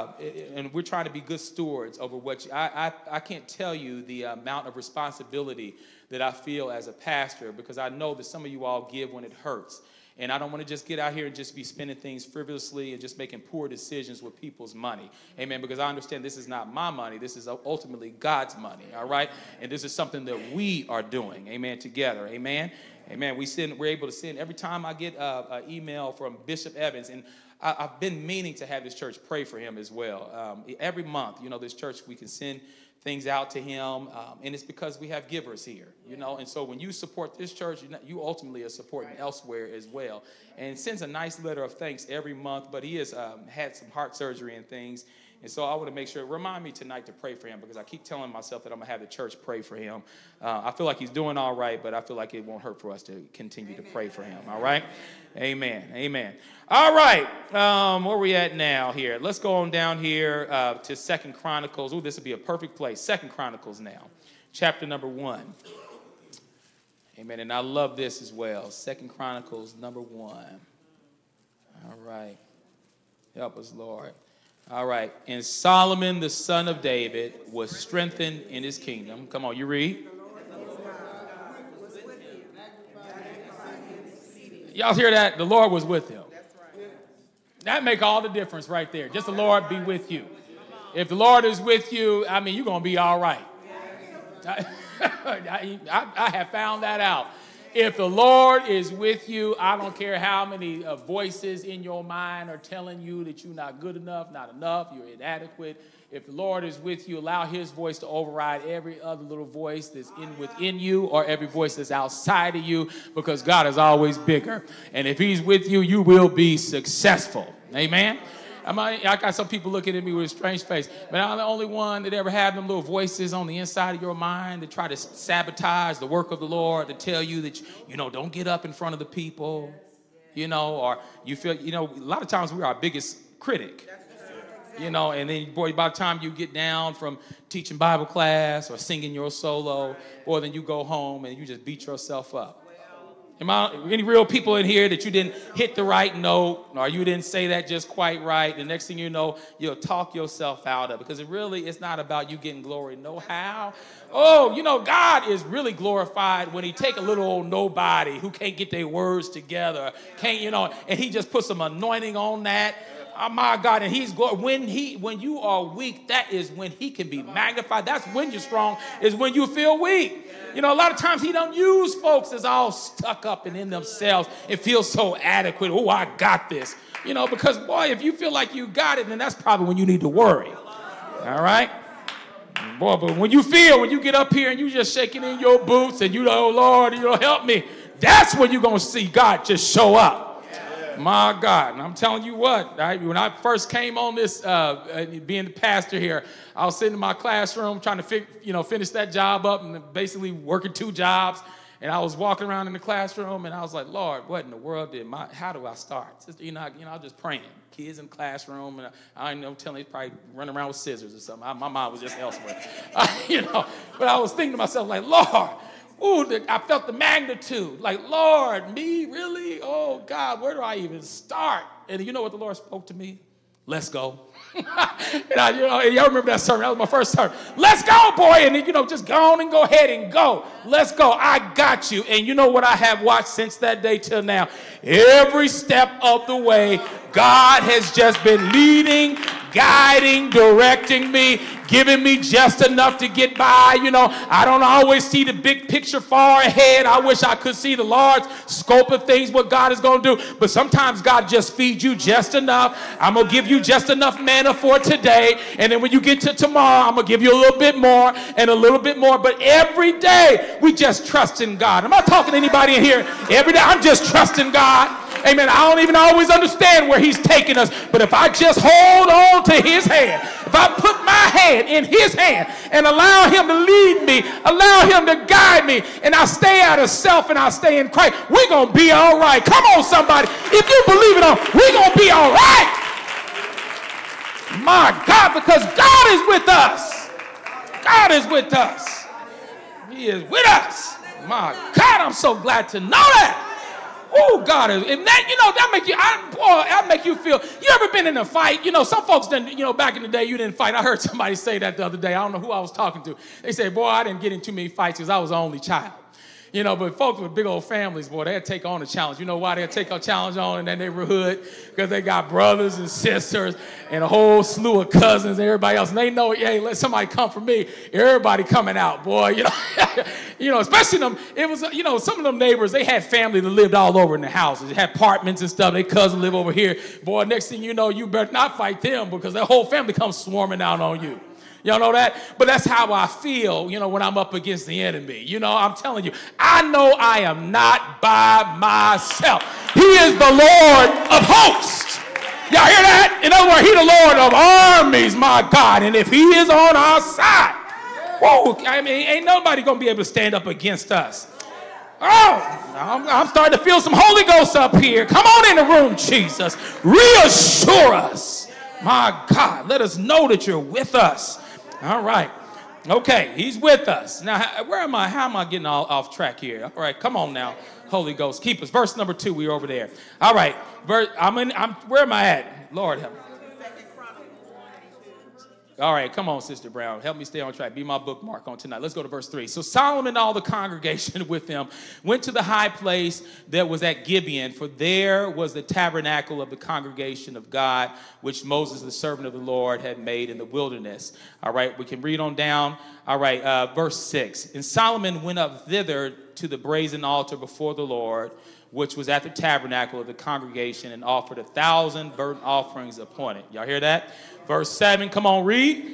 and we're trying to be good stewards over what I can't tell you the amount of responsibility that I feel as a pastor, because I know that some of you all give when it hurts. And I don't want to just get out here and just be spending things frivolously and just making poor decisions with people's money. Amen. Because I understand this is not my money. This is ultimately God's money. All right. And this is something that we are doing. Amen. Together. Amen. Amen. We're able to send every time I get an email from Bishop Evans. And I've been meaning to have this church pray for him as well. Every month, this church, we can send things out to him, and it's because we have givers here, and so when you support this church, you ultimately are supporting elsewhere as well. And sends a nice letter of thanks every month, but he has had some heart surgery and things, and so I want to make sure, remind me tonight to pray for him, because I keep telling myself that I'm going to have the church pray for him. I feel like he's doing all right, but I feel like it won't hurt for us to continue to pray for him, all right? Amen, amen. All right, where are we at now here? Let's go on down here to 2 Chronicles. Ooh, this would be a perfect place. 2 Chronicles now, chapter number 1. Amen, and I love this as well. 2 Chronicles number 1. All right, help us, Lord. All right, and Solomon, the son of David, was strengthened in his kingdom. Come on, you read. Y'all hear that? The Lord was with him. That make all the difference right there. Just the Lord be with you. If the Lord is with you, you're going to be all right. I have found that out. If the Lord is with you, I don't care how many voices in your mind are telling you that you're not good enough, you're inadequate. If the Lord is with you, allow his voice to override every other little voice that's within you or every voice that's outside of you, because God is always bigger. And if he's with you, you will be successful. Amen? I got some people looking at me with a strange face, but I'm the only one that ever had them little voices on the inside of your mind that try to sabotage the work of the Lord, to tell you that, don't get up in front of the people, or you feel, a lot of times we're our biggest critic. And then, boy, by the time you get down from teaching Bible class or singing your solo, boy, then you go home and you just beat yourself up. Any real people in here that you didn't hit the right note, or you didn't say that just quite right? The next thing you know, you'll talk yourself out of it, because it's not about you getting glory. No how. Oh, God is really glorified when he take a little old nobody who can't get their words together, and he just puts some anointing on that. Oh my God, and he's when you are weak, that is when he can be magnified. That's when you're strong, is when you feel weak. A lot of times he don't use folks that's all stuck up and in themselves and feel so adequate. Oh, I got this. Because boy, if you feel like you got it, then that's probably when you need to worry. All right? Boy, but when you get up here and you just shaking in your boots and you know, oh, Lord, help me, that's when you're going to see God just show up. My God. And I'm telling you what, when I first came on this, being the pastor here, I was sitting in my classroom trying to finish that job up and basically working 2 jobs. And I was walking around in the classroom and I was like, Lord, what in the world how do I start? Sister Enoch, I was just praying. Kids in the classroom, and I know, telling he's probably running around with scissors or something. My mind was just elsewhere. But I was thinking to myself, like, Lord, I felt the magnitude. Like, Lord, me, really? Oh, God, where do I even start? And you know what the Lord spoke to me? Let's go. And y'all remember that sermon? That was my first sermon. Let's go, boy. And then, just go on and go ahead and go. Let's go. I got you. And you know what I have watched since that day till now? Every step of the way, God has just been leading, guiding, directing me, giving me just enough to get by. I don't always see the big picture far ahead. I wish I could see the large scope of things, what God is going to do. But sometimes God just feeds you just enough. I'm going to give you just enough manna for today. And then when you get to tomorrow, I'm going to give you a little bit more and a little bit more. But every day, we just trust in God. I'm not talking to anybody in here. Every day, I'm just trusting God. Amen. I don't even always understand where he's taking us. But if I just hold on to his hand, if I put my hand in his hand and allow him to lead me, allow him to guide me, and I stay out of self and I stay in Christ, we're going to be all right. Come on, somebody. If you believe it, we're going to be all right. My God, because God is with us. God is with us. He is with us. My God, I'm so glad to know that. Oh, God, and that make you feel, you ever been in a fight? Some folks didn't, back in the day, you didn't fight. I heard somebody say that the other day. I don't know who I was talking to. They said, boy, I didn't get in too many fights because I was the only child. But folks with big old families, boy, they'd take on a challenge. You know why they'd take a challenge on in their neighborhood? Because they got brothers and sisters and a whole slew of cousins and everybody else. And they know, hey, let somebody come for me. Everybody coming out, boy. Especially them. It was, some of them neighbors, they had family that lived all over in the houses. They had apartments and stuff. Their cousin live over here. Boy, next thing you know, you better not fight them because their whole family comes swarming out on you. Y'all know that? But that's how I feel, when I'm up against the enemy. I'm telling you, I know I am not by myself. He is the Lord of hosts. Y'all hear that? In other words, he's the Lord of armies, my God. And if he is on our side, ain't nobody going to be able to stand up against us. Oh, I'm starting to feel some Holy Ghost up here. Come on in the room, Jesus. Reassure us. My God, let us know that you're with us. All right. Okay, he's with us. Now, where am I? How am I getting all off track here? All right, come on now. Holy Ghost, keep us. Verse number 2, we're over there. All right. Where am I at? Lord help me. All right, come on, Sister Brown. Help me stay on track. Be my bookmark on tonight. Let's go to verse 3. So Solomon and all the congregation with him went to the high place that was at Gibeon, for there was the tabernacle of the congregation of God, which Moses, the servant of the Lord, had made in the wilderness. All right, we can read on down. All right, verse 6. And Solomon went up thither to the brazen altar before the Lord, which was at the tabernacle of the congregation, and offered 1,000 burnt offerings upon it. Y'all hear that? Verse 7, come on, read.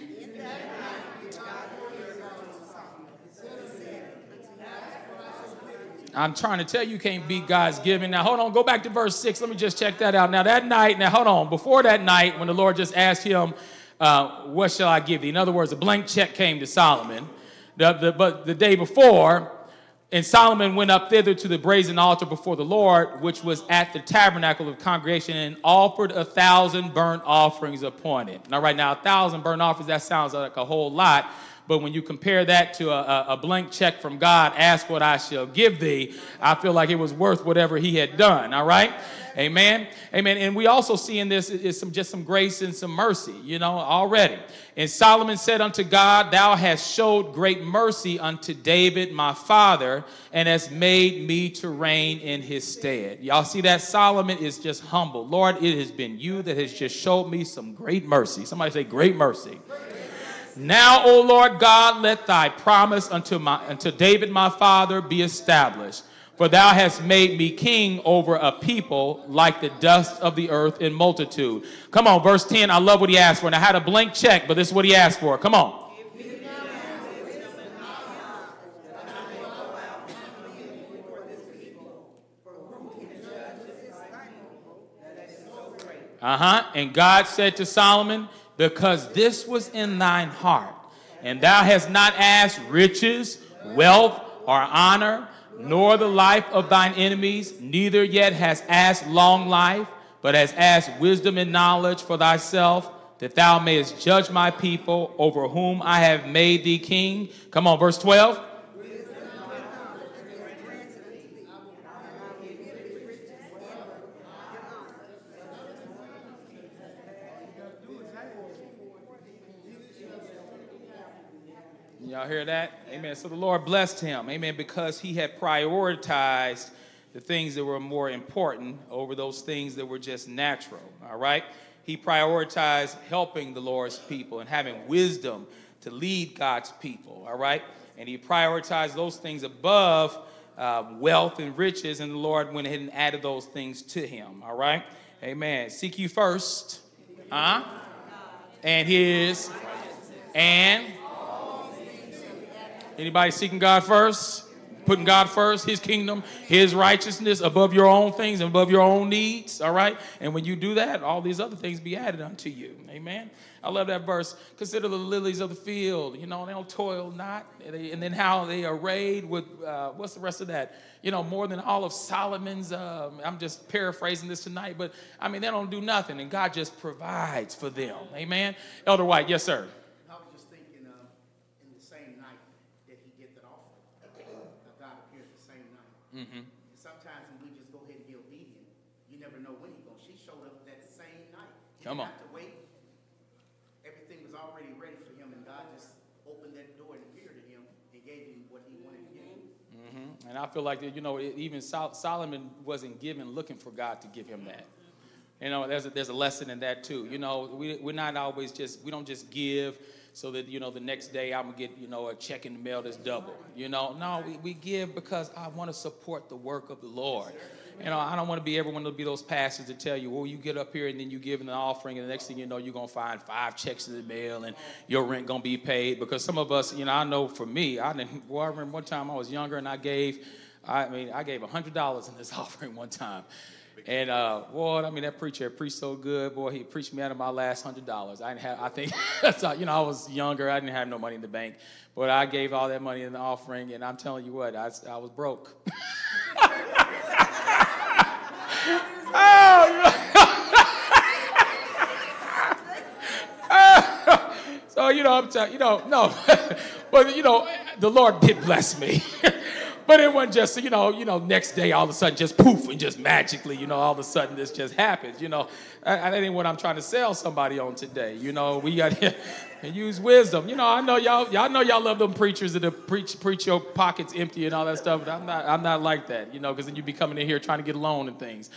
I'm trying to tell you can't beat God's giving. Now, hold on, go back to verse 6. Let me just check that out. Now, hold on. Before that night, when the Lord just asked him, what shall I give thee? In other words, a blank check came to Solomon. But the day before, and Solomon went up thither to the brazen altar before the Lord, which was at the tabernacle of the congregation, and offered 1,000 burnt offerings upon it. Now, right now, 1,000 burnt offerings, that sounds like a whole lot. But when you compare that to a blank check from God, ask what I shall give thee, I feel like it was worth whatever he had done. All right? Amen. Amen. And we also see in this is some grace and some mercy, already. And Solomon said unto God, thou hast showed great mercy unto David, my father, and hast made me to reign in his stead. Y'all see that? Solomon is just humble. Lord, it has been you that has just showed me some great mercy. Somebody say great mercy. Now, O Lord God, let thy promise unto David, my father, be established. For thou hast made me king over a people like the dust of the earth in multitude. Come on, verse 10. I love what he asked for. And I had a blank check, but this is what he asked for. Come on. And God said to Solomon, because this was in thine heart, and thou hast not asked riches, wealth, or honor, nor the life of thine enemies, neither yet hast asked long life, but hast asked wisdom and knowledge for thyself, that thou mayest judge my people over whom I have made thee king. Come on, verse 12. Y'all hear that? Amen. So the Lord blessed him. Amen. Because he had prioritized the things that were more important over those things that were just natural. All right. He prioritized helping the Lord's people and having wisdom to lead God's people. All right. And he prioritized those things above wealth and riches. And the Lord went ahead and added those things to him. All right. Amen. Seek you first. And his. And. Anybody seeking God first? Putting God first, his kingdom, his righteousness above your own things and above your own needs, all right? And when you do that, all these other things be added unto you, amen? I love that verse. Consider the lilies of the field, they don't toil not. And then how they are arrayed with, what's the rest of that? More than all of Solomon's, I'm just paraphrasing this tonight, but I mean, they don't do nothing, and God just provides for them, amen? Elder White, yes, sir. Mm-hmm. Sometimes when we just go ahead and be obedient, you never know when he's going. She showed up that same night. Come on. Didn't have to wait. Everything was already ready for him, and God just opened that door and appeared to him and gave him what he wanted to give him. Mm-hmm. And I feel like even Solomon wasn't looking for God to give him that. There's a lesson in that too. We're not always we don't just give so that, the next day I'm going to get, a check in the mail that's double. No, we give because I want to support the work of the Lord. I don't want to be everyone to be those pastors that tell you, well, you get up here and then you give an offering, and the next thing you know, you're going to find 5 checks in the mail and your rent going to be paid. Because some of us, I know for me, I remember one time I was younger and I gave $100 in this offering one time. And, that preacher preached so good. Boy, he preached me out of my last $100. I was younger. I didn't have no money in the bank. But I gave all that money in the offering, and I'm telling you what, I was broke. So, I'm telling no. But, the Lord did bless me. But it wasn't just, next day all of a sudden just poof and just magically, all of a sudden this just happens. That ain't what I'm trying to sell somebody on today. We got to use wisdom. I know y'all know y'all love them preachers that preach your pockets empty and all that stuff. But I'm not like that, because then you be coming in here trying to get a loan and things,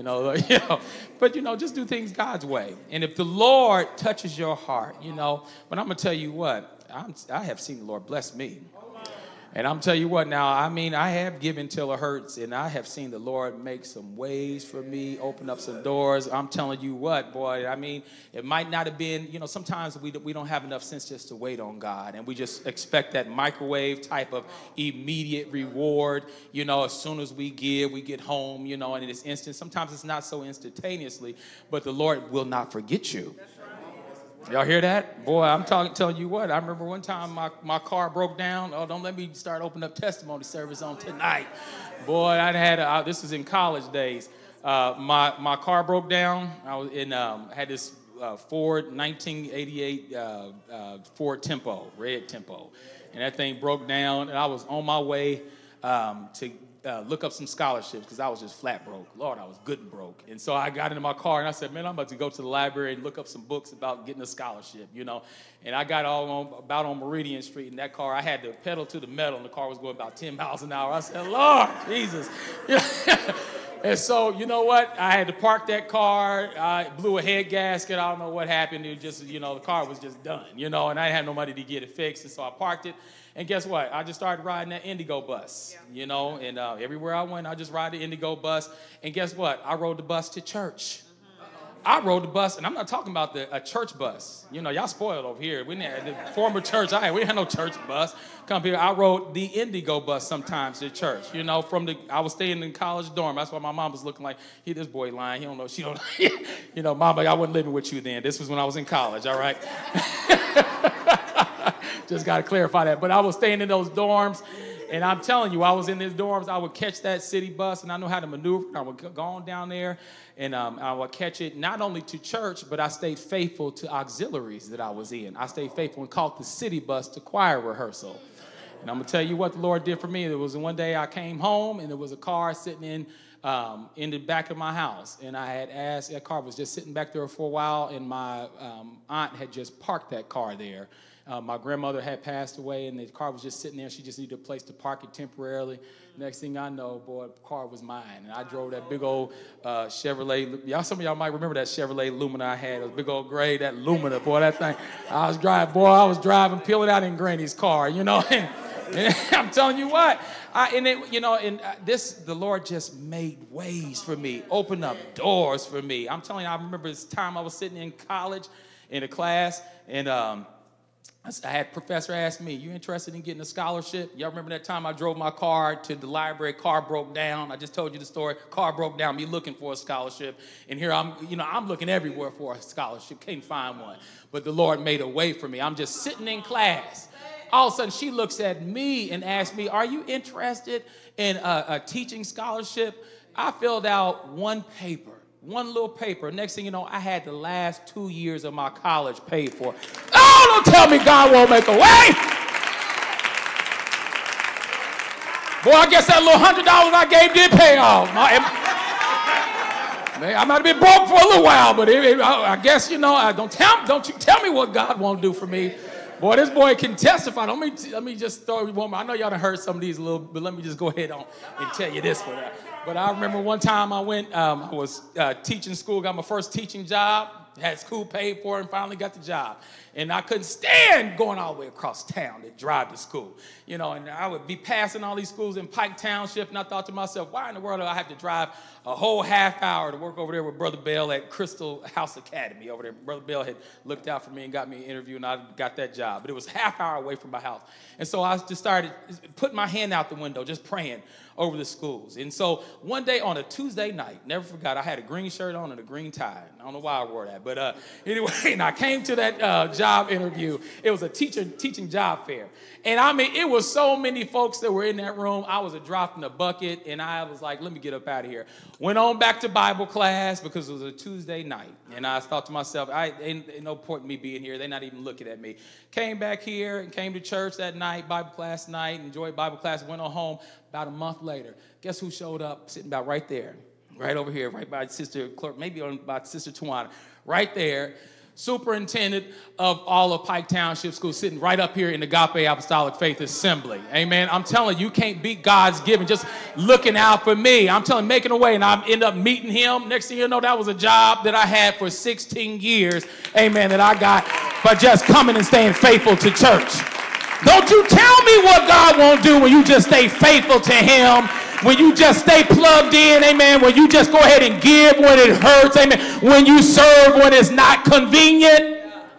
But, just do things God's way. And if the Lord touches your heart, but I'm going to tell you what, I have seen the Lord bless me. And I'm telling you what now, I have given till it hurts, and I have seen the Lord make some ways for me, open up some doors. I'm telling you what, boy, it might not have been, sometimes we don't have enough sense just to wait on God, and we just expect that microwave type of immediate reward, as soon as we give, we get home, and it's instant. Sometimes it's not so instantaneously, but the Lord will not forget you. Y'all hear that? Boy, I'm telling you what, I remember one time my car broke down. Oh, don't let me start opening up testimony service on tonight. Boy, this was in college days. My car broke down. I was had this Ford 1988 Ford Tempo, red Tempo. And that thing broke down, and I was on my way to look up some scholarships because I was just flat broke. Lord, I was good and broke. And so I got into my car and I said, man, I'm about to go to the library and look up some books about getting a scholarship, And I got about on Meridian Street in that car. I had to pedal to the metal and the car was going about 10 miles an hour. I said, Lord, Jesus. And so, you know what? I had to park that car. I blew a head gasket. I don't know what happened. It just, the car was just done, and I didn't have no money to get it fixed. And so I parked it. And guess what? I just started riding that Indigo bus, and everywhere I went, I just ride the Indigo bus. And guess what? I rode the bus to church. I rode the bus, and I'm not talking about a church bus. You know, y'all spoiled over here. We didn't the former church. We didn't have no church bus. Come here. I rode the Indigo bus sometimes to church. You know, I was staying in college dorm. That's why my mom was looking like, this boy lying. He don't know. She don't. You know, Mama, I wasn't living with you then. This was when I was in college. All right. Just got to clarify that. But I was staying in those dorms. And I'm telling you, I was in these dorms. I would catch that city bus, and I know how to maneuver. I would go on down there, and I would catch it not only to church, but I stayed faithful to auxiliaries that I was in. I stayed faithful and caught the city bus to choir rehearsal. And I'm going to tell you what the Lord did for me. There was one day I came home, and there was a car sitting in the back of my house. And I had asked, that car was just sitting back there for a while, and my aunt had just parked that car there. My grandmother had passed away, and the car was just sitting there. She just needed a place to park it temporarily. Next thing I know, boy, the car was mine. And I drove that big old Chevrolet. Some of y'all might remember that Chevrolet Lumina I had. It was big old gray, that Lumina, boy, that thing. I was driving, peeling out in Granny's car, you know. And I'm telling you what, the Lord just made ways for me, opened up doors for me. I'm telling you, I remember this time I was sitting in college in a class, and I had a professor ask me, you interested in getting a scholarship? Y'all remember that time I drove my car to the library, car broke down. I just told you the story. Car broke down, me looking for a scholarship. And here I'm looking everywhere for a scholarship. Can't find one. But the Lord made a way for me. I'm just sitting in class. All of a sudden, she looks at me and asks me, are you interested in a teaching scholarship? I filled out one little paper. Next thing you know, I had the last 2 years of my college paid for. Oh, don't tell me God won't make a way. Boy, I guess that little $100 I gave did pay off. I might have been broke for a little while, but I guess, don't you tell me what God won't do for me. Boy, this boy can testify. Let me just throw you one more. I know y'all done heard some of these but let me just go ahead on and tell you this one. But I remember one time I was teaching school, got my first teaching job, had school paid for, and finally got the job. And I couldn't stand going all the way across town to drive to school. And I would be passing all these schools in Pike Township, and I thought to myself, why in the world do I have to drive a whole half hour to work over there with Brother Bell at Crystal House Academy over there? Brother Bell had looked out for me and got me an interview, and I got that job. But it was a half hour away from my house. And so I just started putting my hand out the window, just praying over the schools. And so one day on a Tuesday night, never forgot, I had a green shirt on and a green tie. I don't know why I wore that. But anyway, and I came to that job interview. It was a teaching job fair. And it was so many folks that were in that room. I was a drop in the bucket, and I was like, let me get up out of here. Went on back to Bible class because it was a Tuesday night. And I thought to myself, ain't no point in me being here. They're not even looking at me. Came back here and came to church that night, Bible class night, enjoyed Bible class, went on home. About a month later, guess who showed up sitting about right there, right over here, right by Sister Clerk, maybe by Sister Tawana, right there. Superintendent of all of Pike Township School, sitting right up here in the Agape Apostolic Faith Assembly. Amen. I'm telling you, you can't beat God's giving, just looking out for me. I'm telling you, making a way, and I end up meeting him. Next thing you know, that was a job that I had for 16 years, amen, that I got by just coming and staying faithful to church. Don't you tell me what God won't do when you just stay faithful to him, when you just stay plugged in, amen, when you just go ahead and give when it hurts, amen, when you serve when it's not convenient.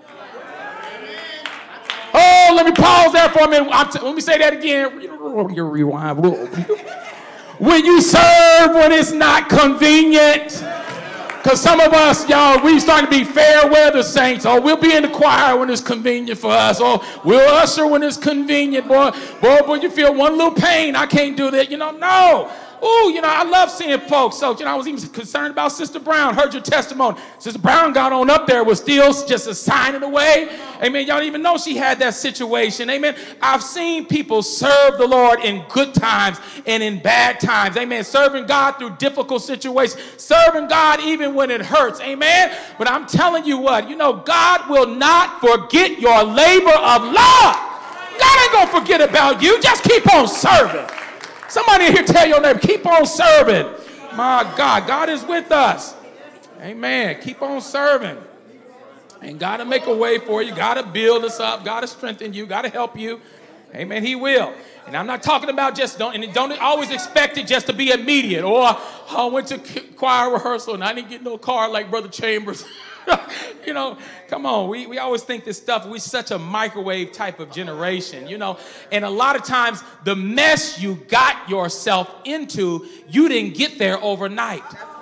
Oh, let me pause there for a minute. Let me say that again. Rewind. When you serve when it's not convenient. Because some of us, y'all, we starting to be fair weather saints. Or we'll be in the choir when it's convenient for us. Or we'll usher when it's convenient. Boy, you feel one little pain. I can't do that. No. Ooh, I love seeing folks. So, I was even concerned about Sister Brown. Heard your testimony. Sister Brown got on up there, was still just assigning away. Amen. Y'all don't even know she had that situation. Amen. I've seen people serve the Lord in good times and in bad times. Amen. Serving God through difficult situations. Serving God even when it hurts. Amen. But I'm telling you what, God will not forget your labor of love. God ain't going to forget about you. Just keep on serving. Somebody here tell your neighbor, keep on serving. My God is with us. Amen. Keep on serving. And God to make a way for you. God to build us up. God to strengthen you. God to help you. Amen. He will. And I'm not talking about just don't always expect it just to be immediate. Or I went to choir rehearsal and I didn't get no card like Brother Chambers. You know, come on. We always think this stuff, we're such a microwave type of generation, you know. And a lot of times the mess you got yourself into, you didn't get there overnight.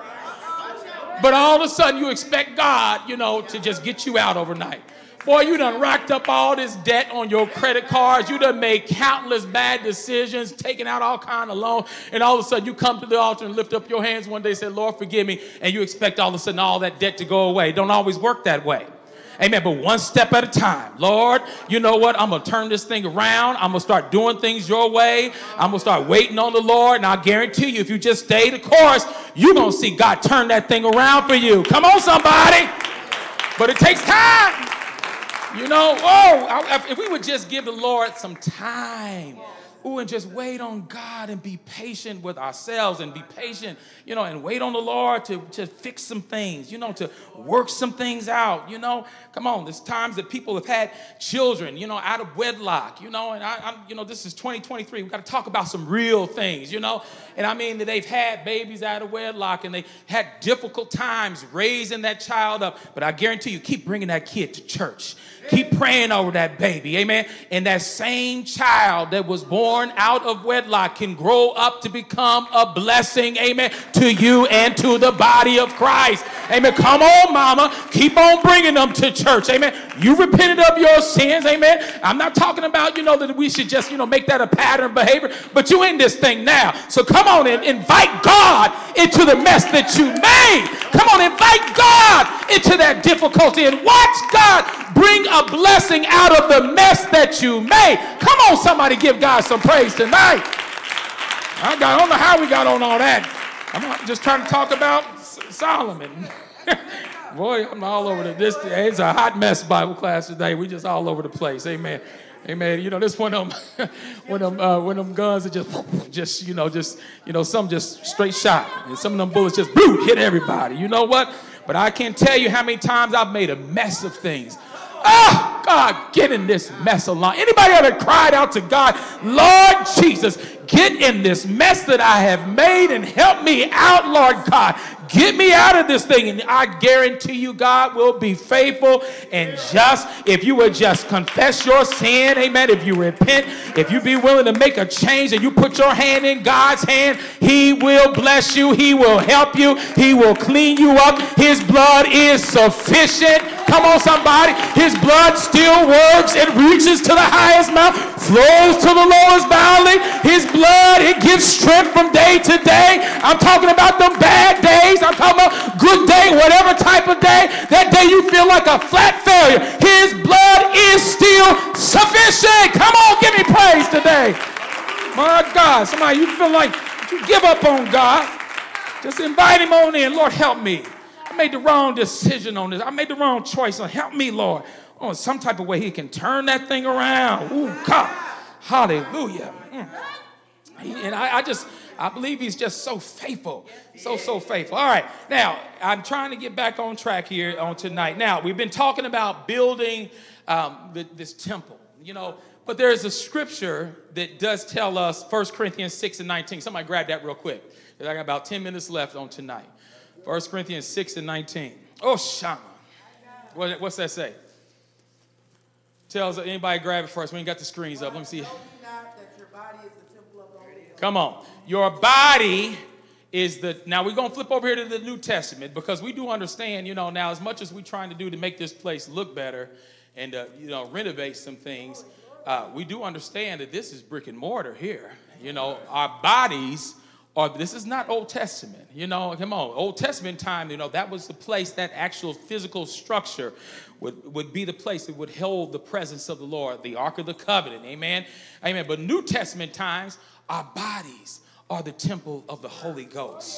But all of a sudden you expect God, you know, to just get you out overnight. Boy, you done racked up all this debt on your credit cards. You done made countless bad decisions, taking out all kind of loans. And all of a sudden you come to the altar and lift up your hands one day and say, Lord, forgive me. And you expect all of a sudden all that debt to go away. It don't always work that way. Amen. But one step at a time. Lord, you know what? I'm going to turn this thing around. I'm going to start doing things your way. I'm going to start waiting on the Lord. And I guarantee you, if you just stay the course, you're going to see God turn that thing around for you. Come on, somebody. But it takes time. You know, if we would just give the Lord some time, and just wait on God and be patient with ourselves and be patient, you know, and wait on the Lord to fix some things, you know, to work some things out, you know. Come on, there's times that people have had children, you know, out of wedlock, you know, and I'm you know, this is 2023. We've got to talk about some real things, you know. And I mean that they've had babies out of wedlock and they had difficult times raising that child up. But I guarantee you, keep bringing that kid to church. Keep praying over that baby, amen. And that same child that was born out of wedlock can grow up to become a blessing, amen, to you and to the body of Christ. Amen. Come on, mama. Keep on bringing them to church, amen. You repented of your sins, amen. I'm not talking about, you know, that we should just, you know, make that a pattern behavior, but you in this thing now. So come on and invite God into the mess that you made. Come on, invite God into that difficulty and watch God bring a blessing out of the mess that you made. Come on, somebody give God some praise tonight. I don't know how we got on all that. I'm just trying to talk about Solomon. Boy, I'm all over this. It's a hot mess Bible class today. We just all over the place. Amen. Amen. You know, this one of them guns that just some just straight shot. And some of them bullets just hit everybody. You know what? But I can't tell you how many times I've made a mess of things. Oh, God, get in this mess along. Anybody ever cried out to God, Lord Jesus, get in this mess that I have made and help me out, Lord God. Get me out of this thing. And I guarantee you, God will be faithful and just. If you would just confess your sin, amen, if you repent, if you be willing to make a change and you put your hand in God's hand, he will bless you. He will help you. He will clean you up. His blood is sufficient. Come on, somebody. His blood still works. It reaches to the highest mountain, flows to the lowest valley. His blood, it gives strength from day to day. I'm talking about the bad days. I'm talking about good day, whatever type of day. That day you feel like a flat failure. His blood is still sufficient. Come on, give me praise today. My God, somebody, you feel like you give up on God. Just invite him on in. Lord, help me. I made the wrong decision on this. I made the wrong choice. So help me, Lord. Oh, in some type of way he can turn that thing around. Ooh, God. Hallelujah. And I believe he's just so faithful. So faithful. All right. Now, I'm trying to get back on track here on tonight. Now, we've been talking about building this temple, you know, but there's a scripture that does tell us 1 Corinthians 6:19. Somebody grab that real quick. I got about 10 minutes left on tonight. 1 Corinthians 6:19. Oh, Shama. What's that say? Tells anybody grab it first. We ain't got the screens up. Let me see. Come on. Your body is now we're going to flip over here to the New Testament because we do understand, you know, now as much as we're trying to do to make this place look better and, renovate some things, we do understand that this is brick and mortar here. You know, our bodies this is not Old Testament, you know, come on. Old Testament time, you know, that was the place, that actual physical structure would be the place that would hold the presence of the Lord, the Ark of the Covenant, amen, amen. But New Testament times, our bodies are the temple of the Holy Ghost.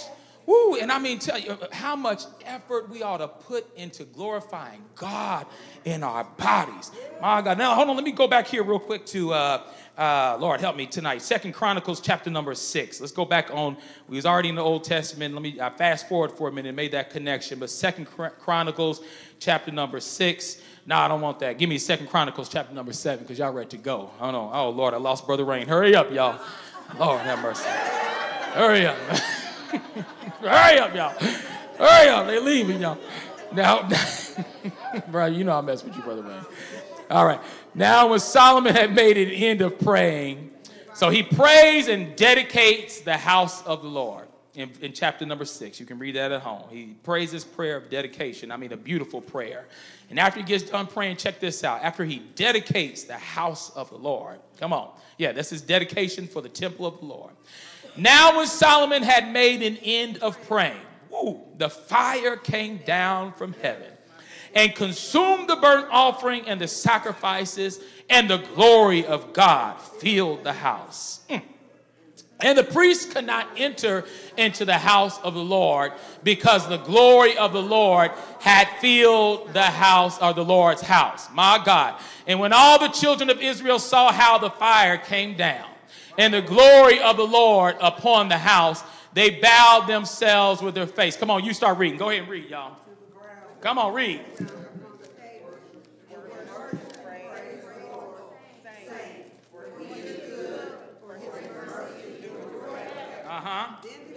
Woo, and I mean, tell you how much effort we ought to put into glorifying God in our bodies. My God. Now, hold on. Let me go back here real quick to, Lord, help me tonight. 2 Chronicles chapter number 6. Let's go back on. We was already in the Old Testament. Let me fast forward for a minute and made that connection. But 2 Chronicles chapter number 6. No, I don't want that. Give me 2 Chronicles chapter number 7 because y'all ready to go. Oh, no. Oh, Lord, I lost Brother Rain. Hurry up, y'all. Lord, have mercy. Hurry up. Hurry up, y'all. Hurry up. They're leaving, y'all. Now, bro, you know I mess with you, Brother Rain. All right. Now, when Solomon had made an end of praying, so he prays and dedicates the house of the Lord in chapter number 6. You can read that at home. He prays this prayer of dedication. I mean, a beautiful prayer. And after he gets done praying, check this out. After he dedicates the house of the Lord, come on. Yeah, that's his dedication for the temple of the Lord. Now when Solomon had made an end of praying, the fire came down from heaven and consumed the burnt offering and the sacrifices, and the glory of God filled the house. And the priests could not enter into the house of the Lord because the glory of the Lord had filled the house, or the Lord's house. My God. And when all the children of Israel saw how the fire came down and the glory of the Lord upon the house, they bowed themselves with their face. Come on, you start reading. Go ahead and read, y'all. Come on, read. Uh-huh.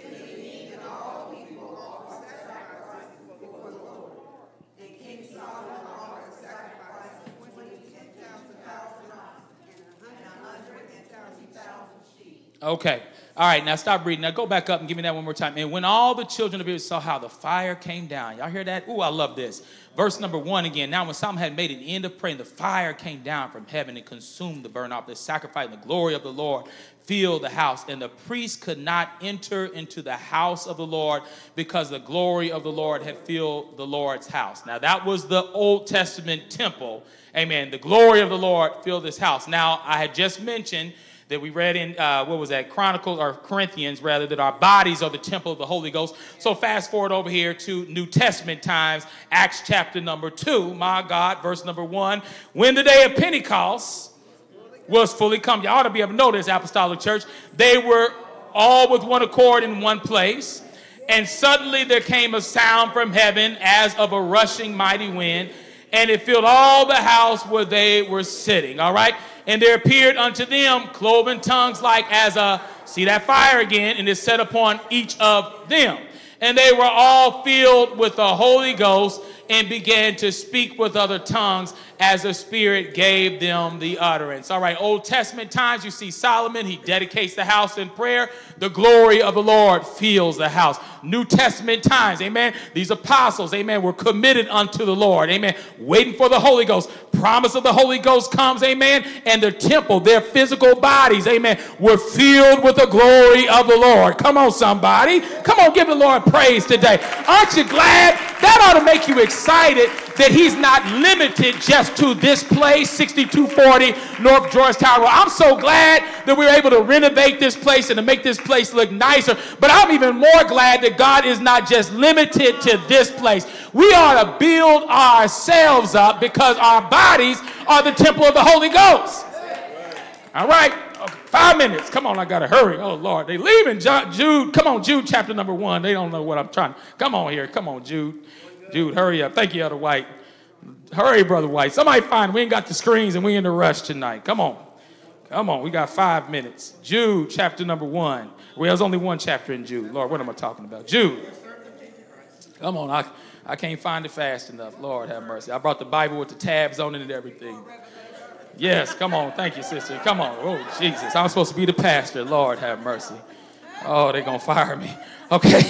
Okay. All right, now stop reading. Now go back up and give me that one more time. And when all the children of Israel saw how the fire came down. Y'all hear that? Ooh, I love this. Verse number 1 again. Now when Solomon had made an end of praying, the fire came down from heaven and consumed the burnt offering, the sacrifice, and the glory of the Lord filled the house. And the priests could not enter into the house of the Lord because the glory of the Lord had filled the Lord's house. Now that was the Old Testament temple. Amen. The glory of the Lord filled this house. Now I had just mentioned that we read in, Chronicles, or Corinthians, rather, that our bodies are the temple of the Holy Ghost. So fast forward over here to New Testament times, Acts chapter number 2, my God, verse number 1. When the day of Pentecost was fully come, you ought to be able to know this, Apostolic Church, they were all with one accord in one place. And suddenly there came a sound from heaven as of a rushing mighty wind, and it filled all the house where they were sitting, all right? And there appeared unto them cloven tongues like as a, see that fire again, and it set upon each of them. And they were all filled with the Holy Ghost and began to speak with other tongues as the Spirit gave them the utterance. All right, Old Testament times, you see Solomon, he dedicates the house in prayer. The glory of the Lord fills the house. New Testament times, amen, these apostles, amen, were committed unto the Lord, amen, waiting for the Holy Ghost. Promise of the Holy Ghost comes, amen, and the temple, their physical bodies, amen, were filled with the glory of the Lord. Come on, somebody. Come on, give the Lord praise today. Aren't you glad? That ought to make you excited that he's not limited just to this place, 6240 North Georgetown Road. I'm so glad that we were able to renovate this place and to make this place look nicer. But I'm even more glad that God is not just limited to this place. We ought to build ourselves up because our bodies are the temple of the Holy Ghost. All right. 5 minutes. Come on, I got to hurry. Oh, Lord. They leaving. Jude. Come on, Jude chapter number 1. They don't know what I'm trying. Come on here. Come on, Jude. Jude, hurry up. Thank you, Elder White. Hurry, Brother White. Somebody find. We ain't got the screens and we in the rush tonight. Come on. Come on. We got 5 minutes. Jude chapter number 1. Well, there's only one chapter in Jude. Lord, what am I talking about? Jude. Come on. I can't find it fast enough. Lord, have mercy. I brought the Bible with the tabs on it and everything. Yes, come on. Thank you, sister. Come on. Oh, Jesus. I'm supposed to be the pastor. Lord, have mercy. Oh, they're going to fire me. Okay.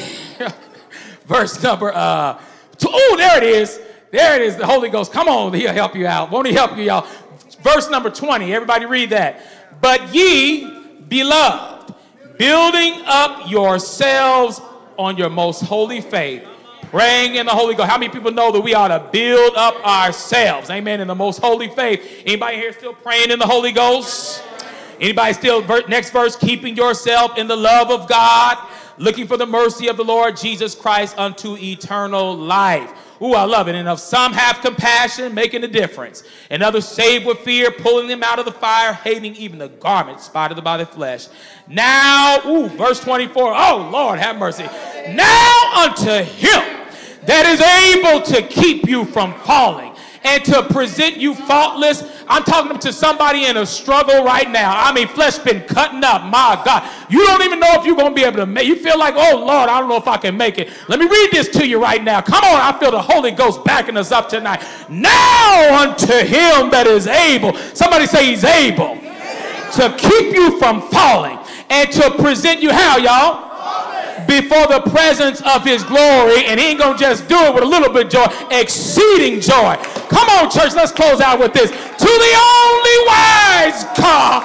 Verse number 2. Oh, there it is. There it is. The Holy Ghost. Come on. He'll help you out. Won't he help you, y'all? Verse number 20. Everybody read that. But ye, beloved, building up yourselves on your most holy faith, praying in the Holy Ghost. How many people know that we ought to build up ourselves, amen, in the most holy faith? Anybody here still praying in the Holy Ghost? Anybody still, next verse, keeping yourself in the love of God? looking for the mercy of the Lord Jesus Christ unto eternal life. Ooh, I love it. And of some have compassion, making a difference. And others save with fear, pulling them out of the fire, hating even the garment spotted by the flesh. Now, verse 24. Oh, Lord, have mercy. Now unto him that is able to keep you from falling and to present you faultless. I'm talking to somebody in a struggle right now. I mean, flesh been cutting up. My God. You don't even know if you're going to be able to make it. You feel like, oh, Lord, I don't know if I can make it. Let me read this to you right now. Come on. I feel the Holy Ghost backing us up tonight. Now unto him that is able. Somebody say he's able to keep you from falling and to present you how, y'all? Before the presence of his glory. And he ain't gonna just do it with a little bit of joy, exceeding joy. Come on, church, let's close out with this. To the only wise God,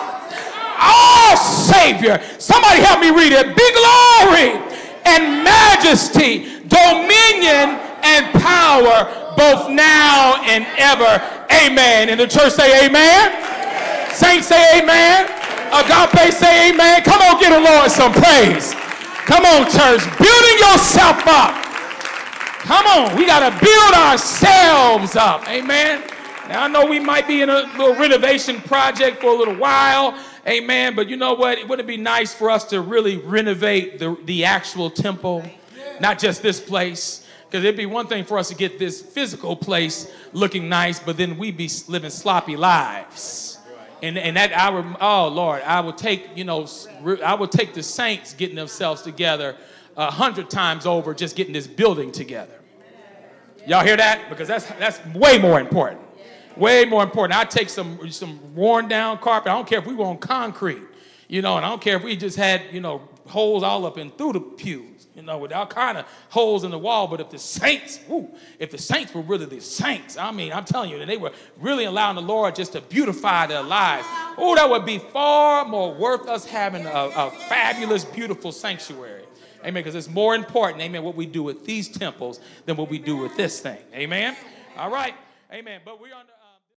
our Savior. Somebody help me read it. Be glory and majesty, dominion and power, both now and ever. Amen. And the church say amen. Saints say amen. Agape say amen. Come on, give the Lord some praise. Come on, church, building yourself up. Come on, we got to build ourselves up. Amen. Now, I know we might be in a little renovation project for a little while. Amen. But you know what? Wouldn't it be nice for us to really renovate the actual temple, not just this place? Because it'd be one thing for us to get this physical place looking nice, but then we'd be living sloppy lives. And that oh Lord, I would take the saints getting themselves together 100 times over just getting this building together. Y'all hear that? Because that's way more important. Way more important. I take some worn down carpet. I don't care if we were on concrete, and I don't care if we just had, holes all up and through the pews, with all kind of holes in the wall. But if the saints were really the saints, I mean, I'm telling you, that they were really allowing the Lord just to beautify their lives. Oh, that would be far more worth us having a fabulous, beautiful sanctuary. Amen. Because it's more important, amen, what we do with these temples than what we do with this thing. Amen. All right. Amen. But we're on the